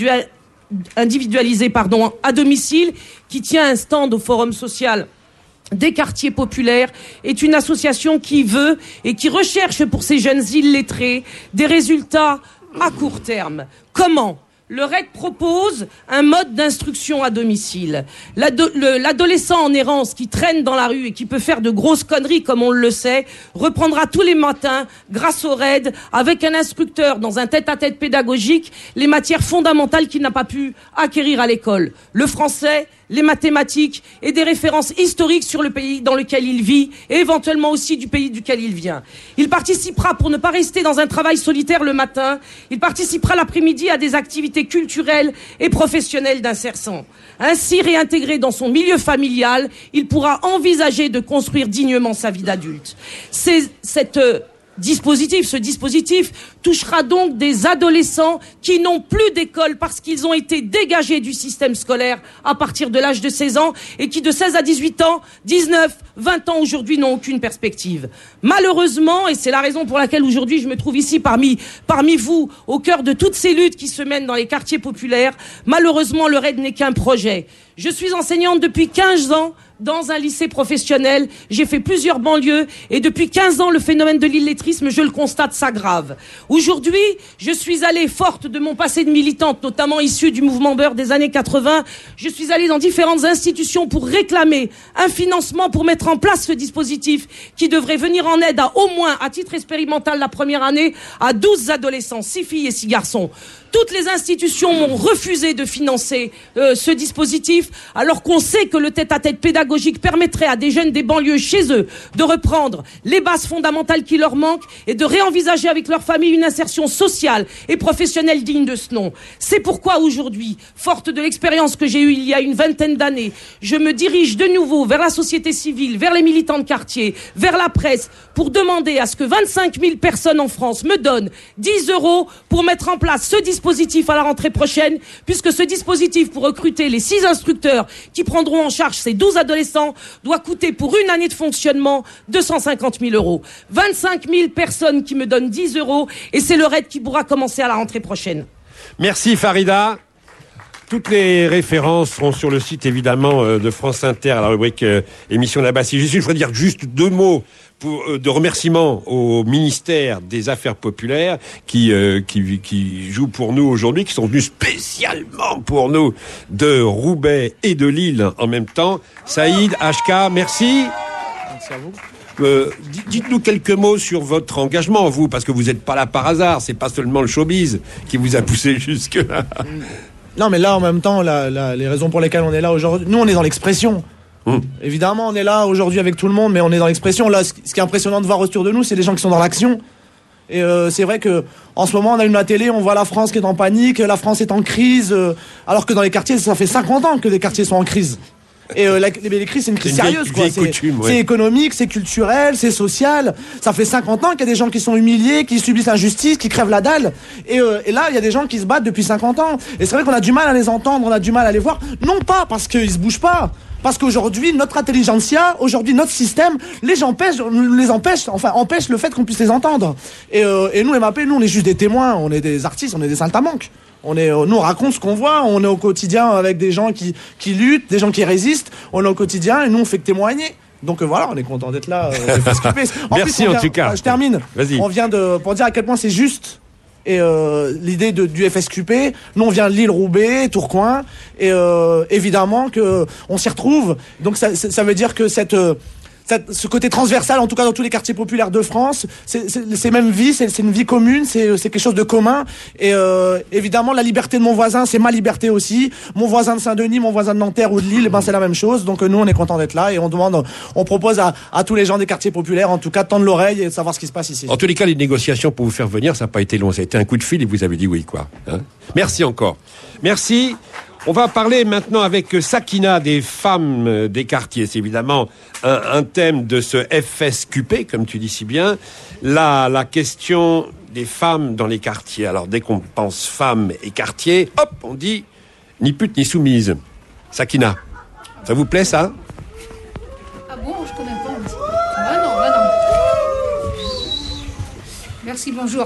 individualisée à domicile, qui tient un stand au Forum social des quartiers populaires, est une association qui veut et qui recherche pour ces jeunes illettrés des résultats à court terme. Comment ? Le REID propose un mode d'instruction à domicile. L'adolescent en errance qui traîne dans la rue et qui peut faire de grosses conneries, comme on le sait, reprendra tous les matins, grâce au REID, avec un instructeur dans un tête-à-tête pédagogique, les matières fondamentales qu'il n'a pas pu acquérir à l'école. Le français, les mathématiques et des références historiques sur le pays dans lequel il vit et éventuellement aussi du pays duquel il vient. Il participera, pour ne pas rester dans un travail solitaire le matin, il participera l'après-midi à des activités culturelles et professionnelles d'insertion. Ainsi réintégré dans son milieu familial, il pourra envisager de construire dignement sa vie d'adulte. Ce dispositif touchera donc des adolescents qui n'ont plus d'école parce qu'ils ont été dégagés du système scolaire à partir de l'âge de 16 ans et qui de 16 à 18 ans, 19, 20 ans aujourd'hui n'ont aucune perspective. Malheureusement, et c'est la raison pour laquelle aujourd'hui je me trouve ici parmi vous, au cœur de toutes ces luttes qui se mènent dans les quartiers populaires, malheureusement le REID n'est qu'un projet. Je suis enseignante depuis 15 ans dans un lycée professionnel. J'ai fait plusieurs banlieues et depuis 15 ans, le phénomène de l'illettrisme, je le constate, s'aggrave. Aujourd'hui, je suis allée, forte de mon passé de militante, notamment issue du mouvement Beurre des années 80, je suis allée dans différentes institutions pour réclamer un financement pour mettre en place ce dispositif qui devrait venir en aide à au moins, à titre expérimental la première année, à 12 adolescents, 6 filles et 6 garçons. Toutes les institutions m'ont refusé de financer ce dispositif, alors qu'on sait que le tête-à-tête pédagogique pédagogique permettrait à des jeunes des banlieues chez eux de reprendre les bases fondamentales qui leur manquent et de réenvisager avec leur famille une insertion sociale et professionnelle digne de ce nom. C'est pourquoi aujourd'hui, forte de l'expérience que j'ai eue il y a une vingtaine d'années, je me dirige de nouveau vers la société civile, vers les militants de quartier, vers la presse, pour demander à ce que 25 000 personnes en France me donnent 10 € pour mettre en place ce dispositif à la rentrée prochaine, puisque ce dispositif pour recruter les 6 instructeurs qui prendront en charge ces 12 adolescents doit coûter pour une année de fonctionnement 250 000 €. 25 000 personnes qui me donnent 10 € et c'est le RAID qui pourra commencer à la rentrée prochaine. Merci Farida. Toutes les références seront sur le site évidemment de France Inter à la rubrique émission là-bas. Si je suis, je voudrais dire juste 2 mots de remerciements au ministère des Affaires populaires qui joue pour nous aujourd'hui, qui sont venus spécialement pour nous de Roubaix et de Lille en même temps. Saïd, HK, merci. Merci à vous. Dites-nous quelques mots sur votre engagement, vous, parce que vous n'êtes pas là par hasard. C'est pas seulement le showbiz qui vous a poussé jusque-là. Non, mais là, en même temps, les raisons pour lesquelles on est là aujourd'hui, nous, on est dans l'expression. Évidemment, on est là aujourd'hui avec tout le monde, mais on est dans l'expression. Là, ce qui est impressionnant de voir autour de nous, c'est les gens qui sont dans l'action. Et c'est vrai que en ce moment, on allume la télé, on voit la France qui est en panique, la France est en crise, alors que dans les quartiers, ça fait 50 ans que les quartiers sont en crise. Et les crises, c'est une crise sérieuse, quoi. C'est économique, c'est culturel, c'est social. Ça fait 50 ans qu'il y a des gens qui sont humiliés, qui subissent l'injustice, qui crèvent la dalle. Et là, il y a des gens qui se battent depuis 50 ans. Et c'est vrai qu'on a du mal à les entendre, on a du mal à les voir. Non pas parce qu'ils se bougent pas. Parce qu'aujourd'hui, notre intelligentsia, aujourd'hui, notre système, empêche le fait qu'on puisse les entendre. Et nous, MAP, nous, on est juste des témoins, on est des artistes, on est des saltimbanques. Nous, on raconte ce qu'on voit, on est au quotidien avec des gens qui luttent, des gens qui résistent, on est au quotidien et nous, on fait que témoigner. Donc voilà, on est content d'être là. Merci en tout cas. Je termine. Vas-y. On vient pour dire à quel point c'est juste. Et l'idée du FSQP, nous on vient de Lille, Roubaix, Tourcoing, et évidemment que on s'y retrouve. Donc ça veut dire que ce côté transversal, en tout cas dans tous les quartiers populaires de France, c'est même vie, c'est une vie commune, c'est quelque chose de commun. Et évidemment, la liberté de mon voisin, c'est ma liberté aussi. Mon voisin de Saint-Denis, mon voisin de Nanterre ou de Lille, c'est la même chose. Donc nous, on est content d'être là et on propose à tous les gens des quartiers populaires, en tout cas, de tendre l'oreille et de savoir ce qui se passe ici. En tous les cas, les négociations pour vous faire venir, ça n'a pas été long. Ça a été un coup de fil et vous avez dit oui, quoi. Hein ? Merci encore. Merci. On va parler maintenant avec Sakina des femmes des quartiers. C'est évidemment un thème de ce FSQP, comme tu dis si bien. La question des femmes dans les quartiers. Alors, dès qu'on pense femmes et quartiers, hop, on dit ni pute ni soumise. Sakina, ça vous plaît, ça ? Ah bon, je connais pas. Ah non. Merci, bonjour.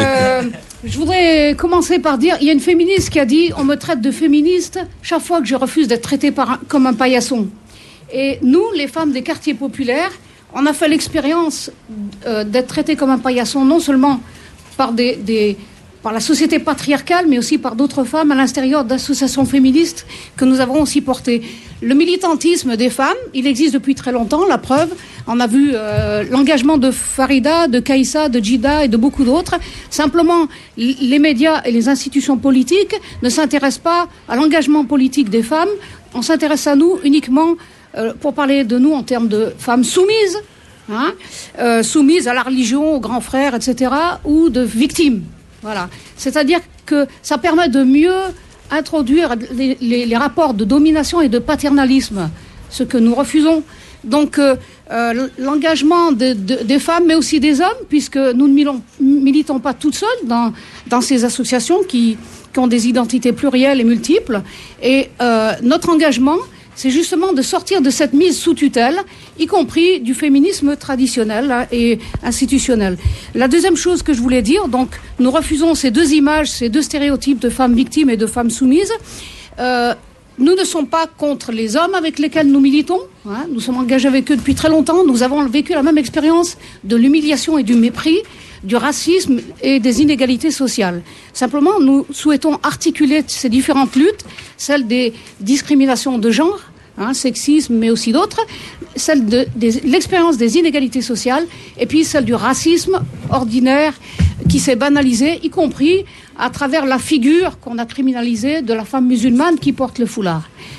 Je voudrais commencer par dire, il y a une féministe qui a dit « On me traite de féministe chaque fois que je refuse d'être traitée comme un paillasson ». Et nous, les femmes des quartiers populaires, on a fait l'expérience d'être traitées comme un paillasson, non seulement par par la société patriarcale, mais aussi par d'autres femmes à l'intérieur d'associations féministes que nous avons aussi portées. Le militantisme des femmes, il existe depuis très longtemps, la preuve. On a vu l'engagement de Farida, de Kaïssa, de Jida et de beaucoup d'autres. Simplement, les médias et les institutions politiques ne s'intéressent pas à l'engagement politique des femmes. On s'intéresse à nous uniquement pour parler de nous en termes de femmes soumises, soumises à la religion, aux grands frères, etc., ou de victimes. Voilà. C'est-à-dire que ça permet de mieux introduire les rapports de domination et de paternalisme, ce que nous refusons. Donc l'engagement des femmes, mais aussi des hommes, puisque nous ne militons pas toutes seules dans ces associations qui ont des identités plurielles et multiples. Et notre engagement, c'est justement de sortir de cette mise sous tutelle, y compris du féminisme traditionnel et institutionnel. La deuxième chose que je voulais dire, donc, nous refusons ces deux images, ces deux stéréotypes de femmes victimes et de femmes soumises. Nous ne sommes pas contre les hommes avec lesquels nous militons. Nous sommes engagés avec eux depuis très longtemps. Nous avons vécu la même expérience de l'humiliation et du mépris, du racisme et des inégalités sociales. Simplement, nous souhaitons articuler ces différentes luttes, celle des discriminations de genre, sexisme, mais aussi d'autres, celle de l'expérience des inégalités sociales, et puis celle du racisme ordinaire qui s'est banalisé, y compris à travers la figure qu'on a criminalisée de la femme musulmane qui porte le foulard.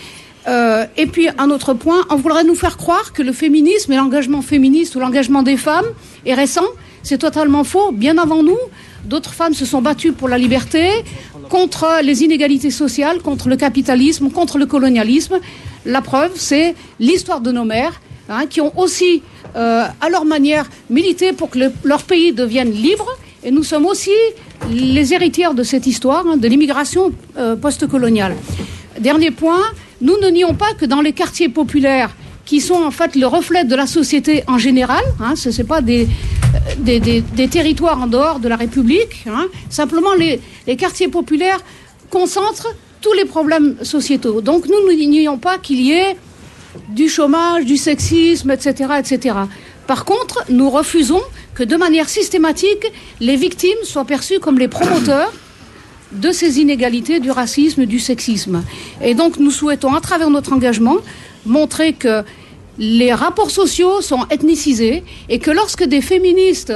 Et puis, un autre point, on voudrait nous faire croire que le féminisme et l'engagement féministe ou l'engagement des femmes est récent. C'est totalement faux. Bien avant nous, d'autres femmes se sont battues pour la liberté, contre les inégalités sociales, contre le capitalisme, contre le colonialisme. La preuve, c'est l'histoire de nos mères, qui ont aussi, à leur manière, milité pour que leur pays devienne libre. Et nous sommes aussi les héritières de cette histoire, de l'immigration post-coloniale. Dernier point, nous ne nions pas que dans les quartiers populaires, qui sont en fait le reflet de la société en général, ce n'est pas des territoires en dehors de la République, simplement les quartiers populaires concentrent tous les problèmes sociétaux. Donc nous ne nions pas qu'il y ait du chômage, du sexisme, etc., etc. Par contre, nous refusons que de manière systématique, les victimes soient perçues comme les promoteurs de ces inégalités, du racisme, du sexisme. Et donc nous souhaitons, à travers notre engagement, montrer que les rapports sociaux sont ethnicisés et que lorsque des féministes,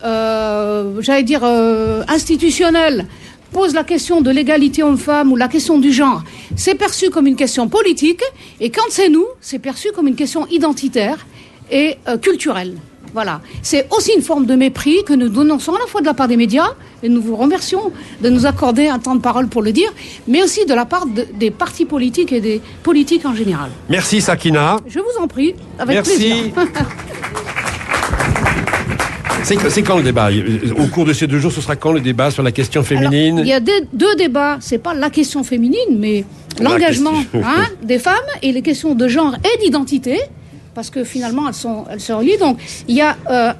institutionnelles, posent la question de l'égalité homme-femme ou la question du genre, c'est perçu comme une question politique, et quand c'est nous, c'est perçu comme une question identitaire et culturelle. Voilà. C'est aussi une forme de mépris que nous dénonçons à la fois de la part des médias, et nous vous remercions de nous accorder un temps de parole pour le dire, mais aussi de la part des partis politiques et des politiques en général. Merci Sakina. Je vous en prie, avec plaisir. C'est quand le débat? Au cours de ces 2 jours, ce sera quand le débat sur la question féminine? Alors, il y a 2 débats. C'est pas la question féminine, mais l'engagement des femmes et les questions de genre et d'identité, parce que finalement elles se relient. Donc il y a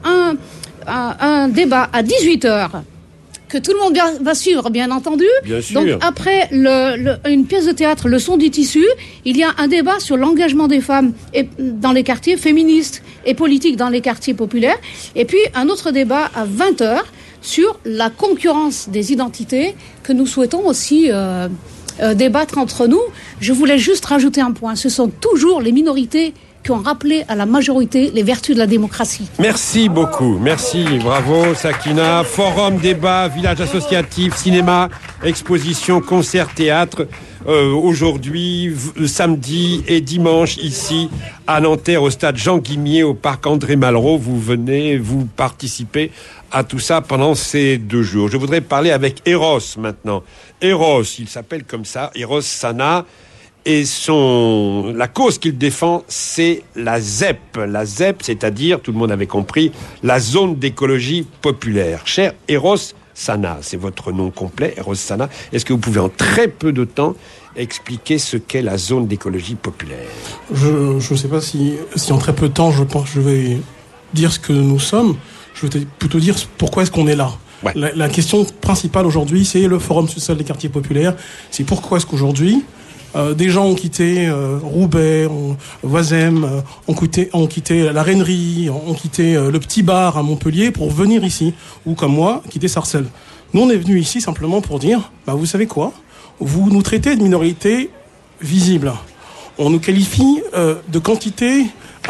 un débat à 18h que tout le monde va suivre, bien entendu. Bien sûr. Donc après une pièce de théâtre, Le son du tissu, il y a un débat sur l'engagement des femmes dans les quartiers féministes et politiques dans les quartiers populaires. Et puis un autre débat à 20h sur la concurrence des identités que nous souhaitons aussi débattre entre nous. Je voulais juste rajouter un point. Ce sont toujours les minorités qui ont rappelé à la majorité les vertus de la démocratie. Merci beaucoup. Merci. Bravo, Sakina. Forum, débat, village associatif, cinéma, exposition, concert, théâtre. Aujourd'hui, samedi et dimanche, ici, à Nanterre, au stade Jean Guimier, au parc André Malraux. Vous venez, vous participez à tout ça pendant ces 2 jours. Je voudrais parler avec Eros maintenant. Eros, il s'appelle comme ça, Eros Sana. Et la cause qu'il défend, c'est la ZEP. La ZEP, c'est-à-dire, tout le monde avait compris, la zone d'écologie populaire. Cher Eros Sana, c'est votre nom complet, Eros Sana. Est-ce que vous pouvez en très peu de temps expliquer ce qu'est la zone d'écologie populaire? Je ne sais pas si en très peu de temps, je vais dire ce que nous sommes. Je vais plutôt dire pourquoi est-ce qu'on est là. Ouais. La question principale aujourd'hui, c'est le Forum social des quartiers populaires. C'est pourquoi est-ce qu'aujourd'hui, des gens ont quitté Roubaix, Voisem, ont quitté la Rainerie, ont quitté le petit bar à Montpellier pour venir ici, ou comme moi, quitter Sarcelles. Nous, on est venus ici simplement pour dire, vous savez quoi? Vous nous traitez de minorité visible. On nous qualifie de quantité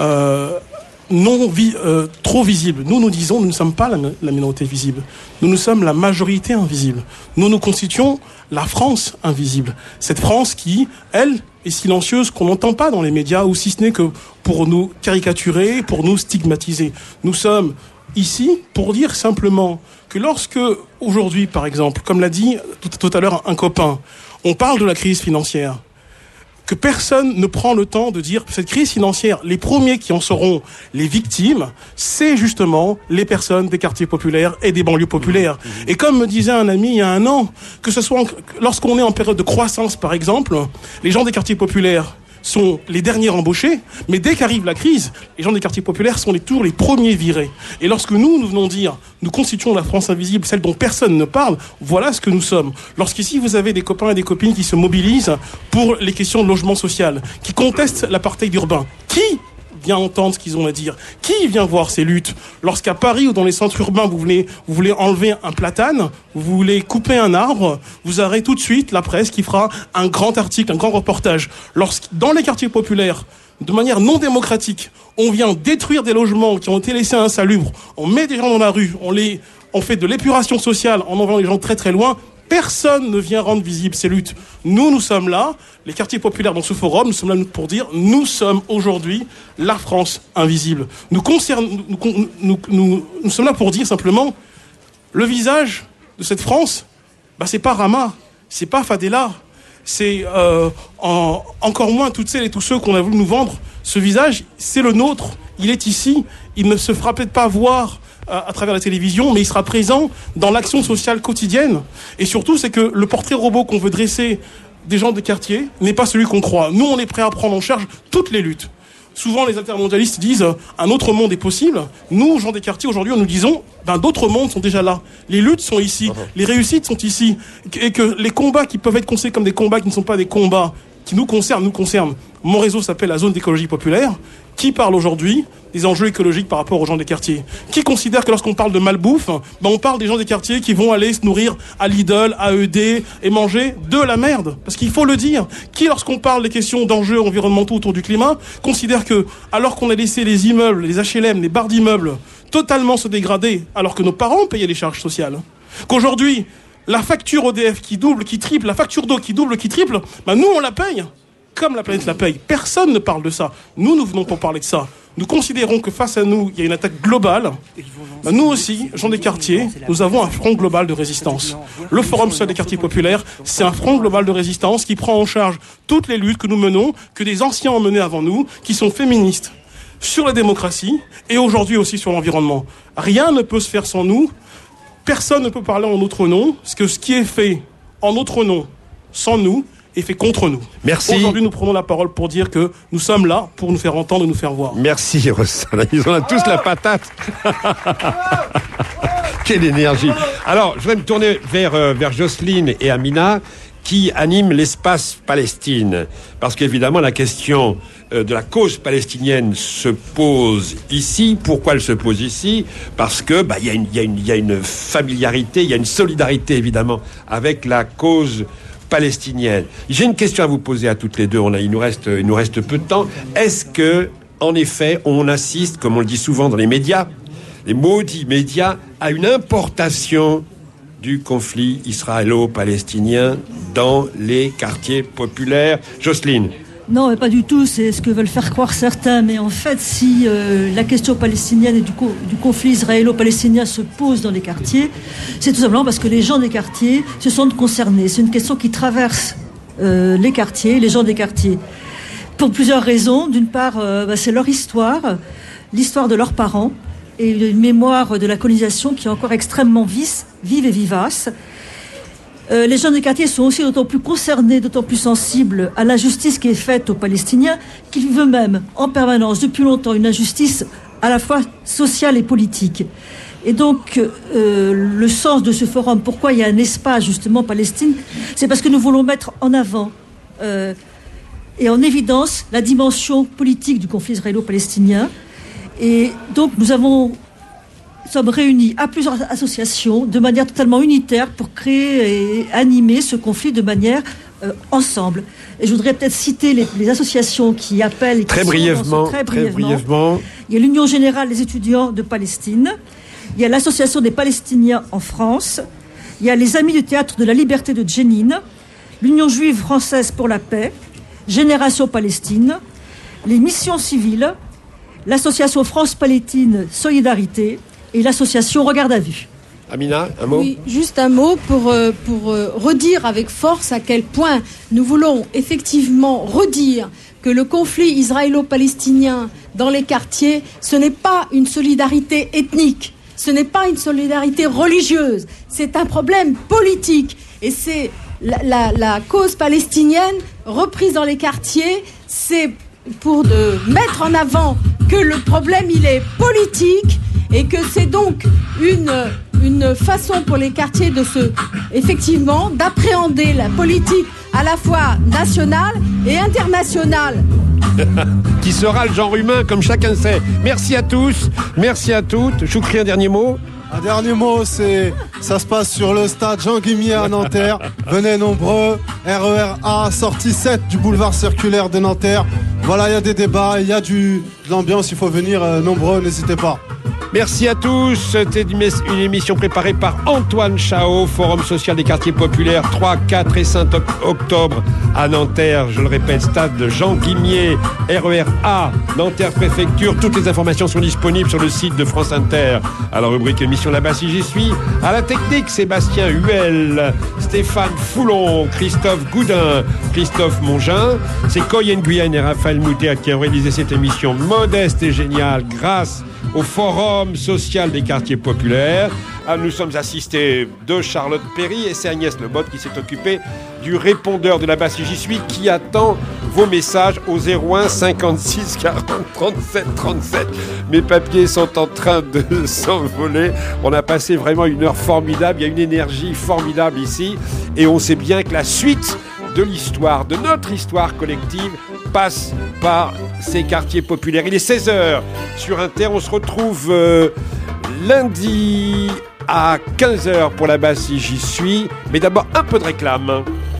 trop visible. Nous disons, nous ne sommes pas la minorité visible. Nous sommes la majorité invisible. Nous constituons la France invisible. Cette France qui, elle, est silencieuse, qu'on n'entend pas dans les médias, ou si ce n'est que pour nous caricaturer, pour nous stigmatiser. Nous sommes ici pour dire simplement que lorsque, aujourd'hui, par exemple, comme l'a dit tout à l'heure un copain, on parle de la crise financière, que personne ne prend le temps de dire cette crise financière, les premiers qui en seront les victimes, c'est justement les personnes des quartiers populaires et des banlieues populaires. Et comme me disait un ami il y a 1 an, que ce soit lorsqu'on est en période de croissance, par exemple, les gens des quartiers populaires sont les derniers embauchés, mais dès qu'arrive la crise, les gens des quartiers populaires sont toujours les premiers virés. Et lorsque nous venons dire, nous constituons la France invisible, celle dont personne ne parle, voilà ce que nous sommes. Lorsqu'ici vous avez des copains et des copines qui se mobilisent pour les questions de logement social, qui contestent l'apartheid urbain, qui vient entendre ce qu'ils ont à dire? Qui vient voir ces luttes? Lorsqu'à Paris ou dans les centres urbains, vous voulez enlever un platane, vous voulez couper un arbre, vous aurez tout de suite la presse qui fera un grand article, un grand reportage. Dans les quartiers populaires, de manière non démocratique, on vient détruire des logements qui ont été laissés insalubres, on met des gens dans la rue, on fait de l'épuration sociale en envoyant les gens très très loin, Personne ne vient rendre visible ces luttes. Nous sommes là, les quartiers populaires dans ce forum, nous sommes là pour dire, nous sommes aujourd'hui la France invisible. Nous sommes là pour dire simplement, le visage de cette France, c'est pas Rama, c'est pas Fadela, c'est encore moins toutes celles et tous ceux qu'on a voulu nous vendre. Ce visage, c'est le nôtre, il est ici, il ne se fera peut-être pas voir à travers la télévision, mais il sera présent dans l'action sociale quotidienne. Et surtout, c'est que le portrait robot qu'on veut dresser des gens de quartier n'est pas celui qu'on croit. Nous, on est prêts à prendre en charge toutes les luttes. Souvent, les altermondialistes disent un autre monde est possible. Nous, gens des quartiers, aujourd'hui, nous disons d'autres mondes sont déjà là. Les luttes sont ici, les réussites sont ici, et que les combats qui peuvent être considérés comme des combats qui ne sont pas des combats qui nous concernent. Mon réseau s'appelle la zone d'écologie populaire, qui parle aujourd'hui des enjeux écologiques par rapport aux gens des quartiers, qui considère que lorsqu'on parle de malbouffe, on parle des gens des quartiers qui vont aller se nourrir à Lidl, à ED et manger de la merde. Parce qu'il faut le dire, qui lorsqu'on parle des questions d'enjeux environnementaux autour du climat, considère que alors qu'on a laissé les immeubles, les HLM, les barres d'immeubles totalement se dégrader, alors que nos parents payaient les charges sociales, qu'aujourd'hui la facture EDF qui double, qui triple, la facture d'eau qui double, qui triple, nous on la paye, comme la planète la paye. Personne ne parle de ça. Nous venons pour parler de ça. Nous considérons que face à nous, il y a une attaque globale. Nous aussi, gens des quartiers, nous avons un front global de résistance. Le Forum social des quartiers populaires, c'est un front global de résistance qui prend en charge toutes les luttes que nous menons, que des anciens ont menées avant nous, qui sont féministes sur la démocratie et aujourd'hui aussi sur l'environnement. Rien ne peut se faire sans nous. Personne ne peut parler en notre nom, parce que ce qui est fait en notre nom, sans nous, est fait contre nous. Merci. Aujourd'hui, nous prenons la parole pour dire que nous sommes là pour nous faire entendre et nous faire voir. Merci, Rossana. Ils ont tous la patate. Quelle énergie. Alors, je vais me tourner vers Jocelyne et Amina, qui animent l'espace Palestine. Parce qu'évidemment, la question de la cause palestinienne se pose ici. Pourquoi elle se pose ici ? Parce que il y a une familiarité, il y a une solidarité, évidemment, avec la cause palestinienne. J'ai une question à vous poser à toutes les deux. Il nous reste peu de temps. Est-ce que, en effet, on assiste, comme on le dit souvent dans les médias, les maudits médias, à une importation du conflit israélo-palestinien dans les quartiers populaires ? Jocelyne. Non, mais pas du tout, c'est ce que veulent faire croire certains. Mais en fait, si la question palestinienne et du conflit israélo-palestinien se pose dans les quartiers, c'est tout simplement parce que les gens des quartiers se sentent concernés. C'est une question qui traverse les quartiers, les gens des quartiers. Pour plusieurs raisons. D'une part, c'est leur histoire, l'histoire de leurs parents, et une mémoire de la colonisation qui est encore extrêmement vive et vivace. Les gens des quartiers sont aussi d'autant plus concernés, d'autant plus sensibles à l'injustice qui est faite aux Palestiniens, qu'ils vivent eux-mêmes en permanence, depuis longtemps, une injustice à la fois sociale et politique. Et donc, le sens de ce forum, pourquoi il y a un espace justement Palestine, c'est parce que nous voulons mettre en avant et en évidence la dimension politique du conflit israélo-palestinien. Et donc, nous sommes réunis à plusieurs associations de manière totalement unitaire pour créer et animer ce conflit de manière ensemble. Et je voudrais peut-être citer les associations qui appellent... Très brièvement. Il y a l'Union Générale des étudiants de Palestine, il y a l'Association des Palestiniens en France, il y a les Amis du Théâtre de la Liberté de Jenin, l'Union Juive Française pour la Paix, Génération Palestine, les Missions Civiles, l'Association France-Palestine Solidarité, et l'association Regarde à vue. Amina, un mot ? Oui, juste un mot pour redire avec force à quel point nous voulons effectivement redire que le conflit israélo-palestinien dans les quartiers, ce n'est pas une solidarité ethnique, ce n'est pas une solidarité religieuse, c'est un problème politique. Et c'est la cause palestinienne reprise dans les quartiers, c'est pour mettre en avant que le problème, il est politique, et que c'est donc une façon pour les quartiers effectivement, d'appréhender la politique à la fois nationale et internationale. Qui sera le genre humain, comme chacun sait. Merci à tous, merci à toutes. Choukri, un dernier mot ? Un dernier mot, ça se passe sur le stade Jean Guimier à Nanterre. Venez nombreux, RER A, sortie 7 du boulevard circulaire de Nanterre. Voilà, il y a des débats, il y a de l'ambiance, il faut venir nombreux, n'hésitez pas. Merci à tous. C'était une émission préparée par Antoine Chao, Forum social des quartiers populaires, 3, 4 et 5 octobre à Nanterre. Je le répète, stade Jean Guimier, RER A, Nanterre Préfecture. Toutes les informations sont disponibles sur le site de France Inter. À la rubrique émission là-bas si j'y suis. À la technique, Sébastien Huel, Stéphane Foulon, Christophe Goudin, Christophe Mongin. C'est Coyen Guyane et Raphaël Moutet qui ont réalisé cette émission modeste et géniale grâce au Forum social des quartiers populaires. Nous sommes assistés de Charlotte Perry et c'est Agnès Lebotte qui s'est occupée du répondeur de la base si j'y suis qui attend vos messages au 01 56 40 37 37. Mes papiers sont en train de s'envoler. On a passé vraiment une heure formidable. Il y a une énergie formidable ici et on sait bien que la suite de l'histoire, de notre histoire collective, passe par ces quartiers populaires. Il est 16h sur Inter. On se retrouve lundi à 15h pour la base si j'y suis. Mais d'abord, un peu de réclame.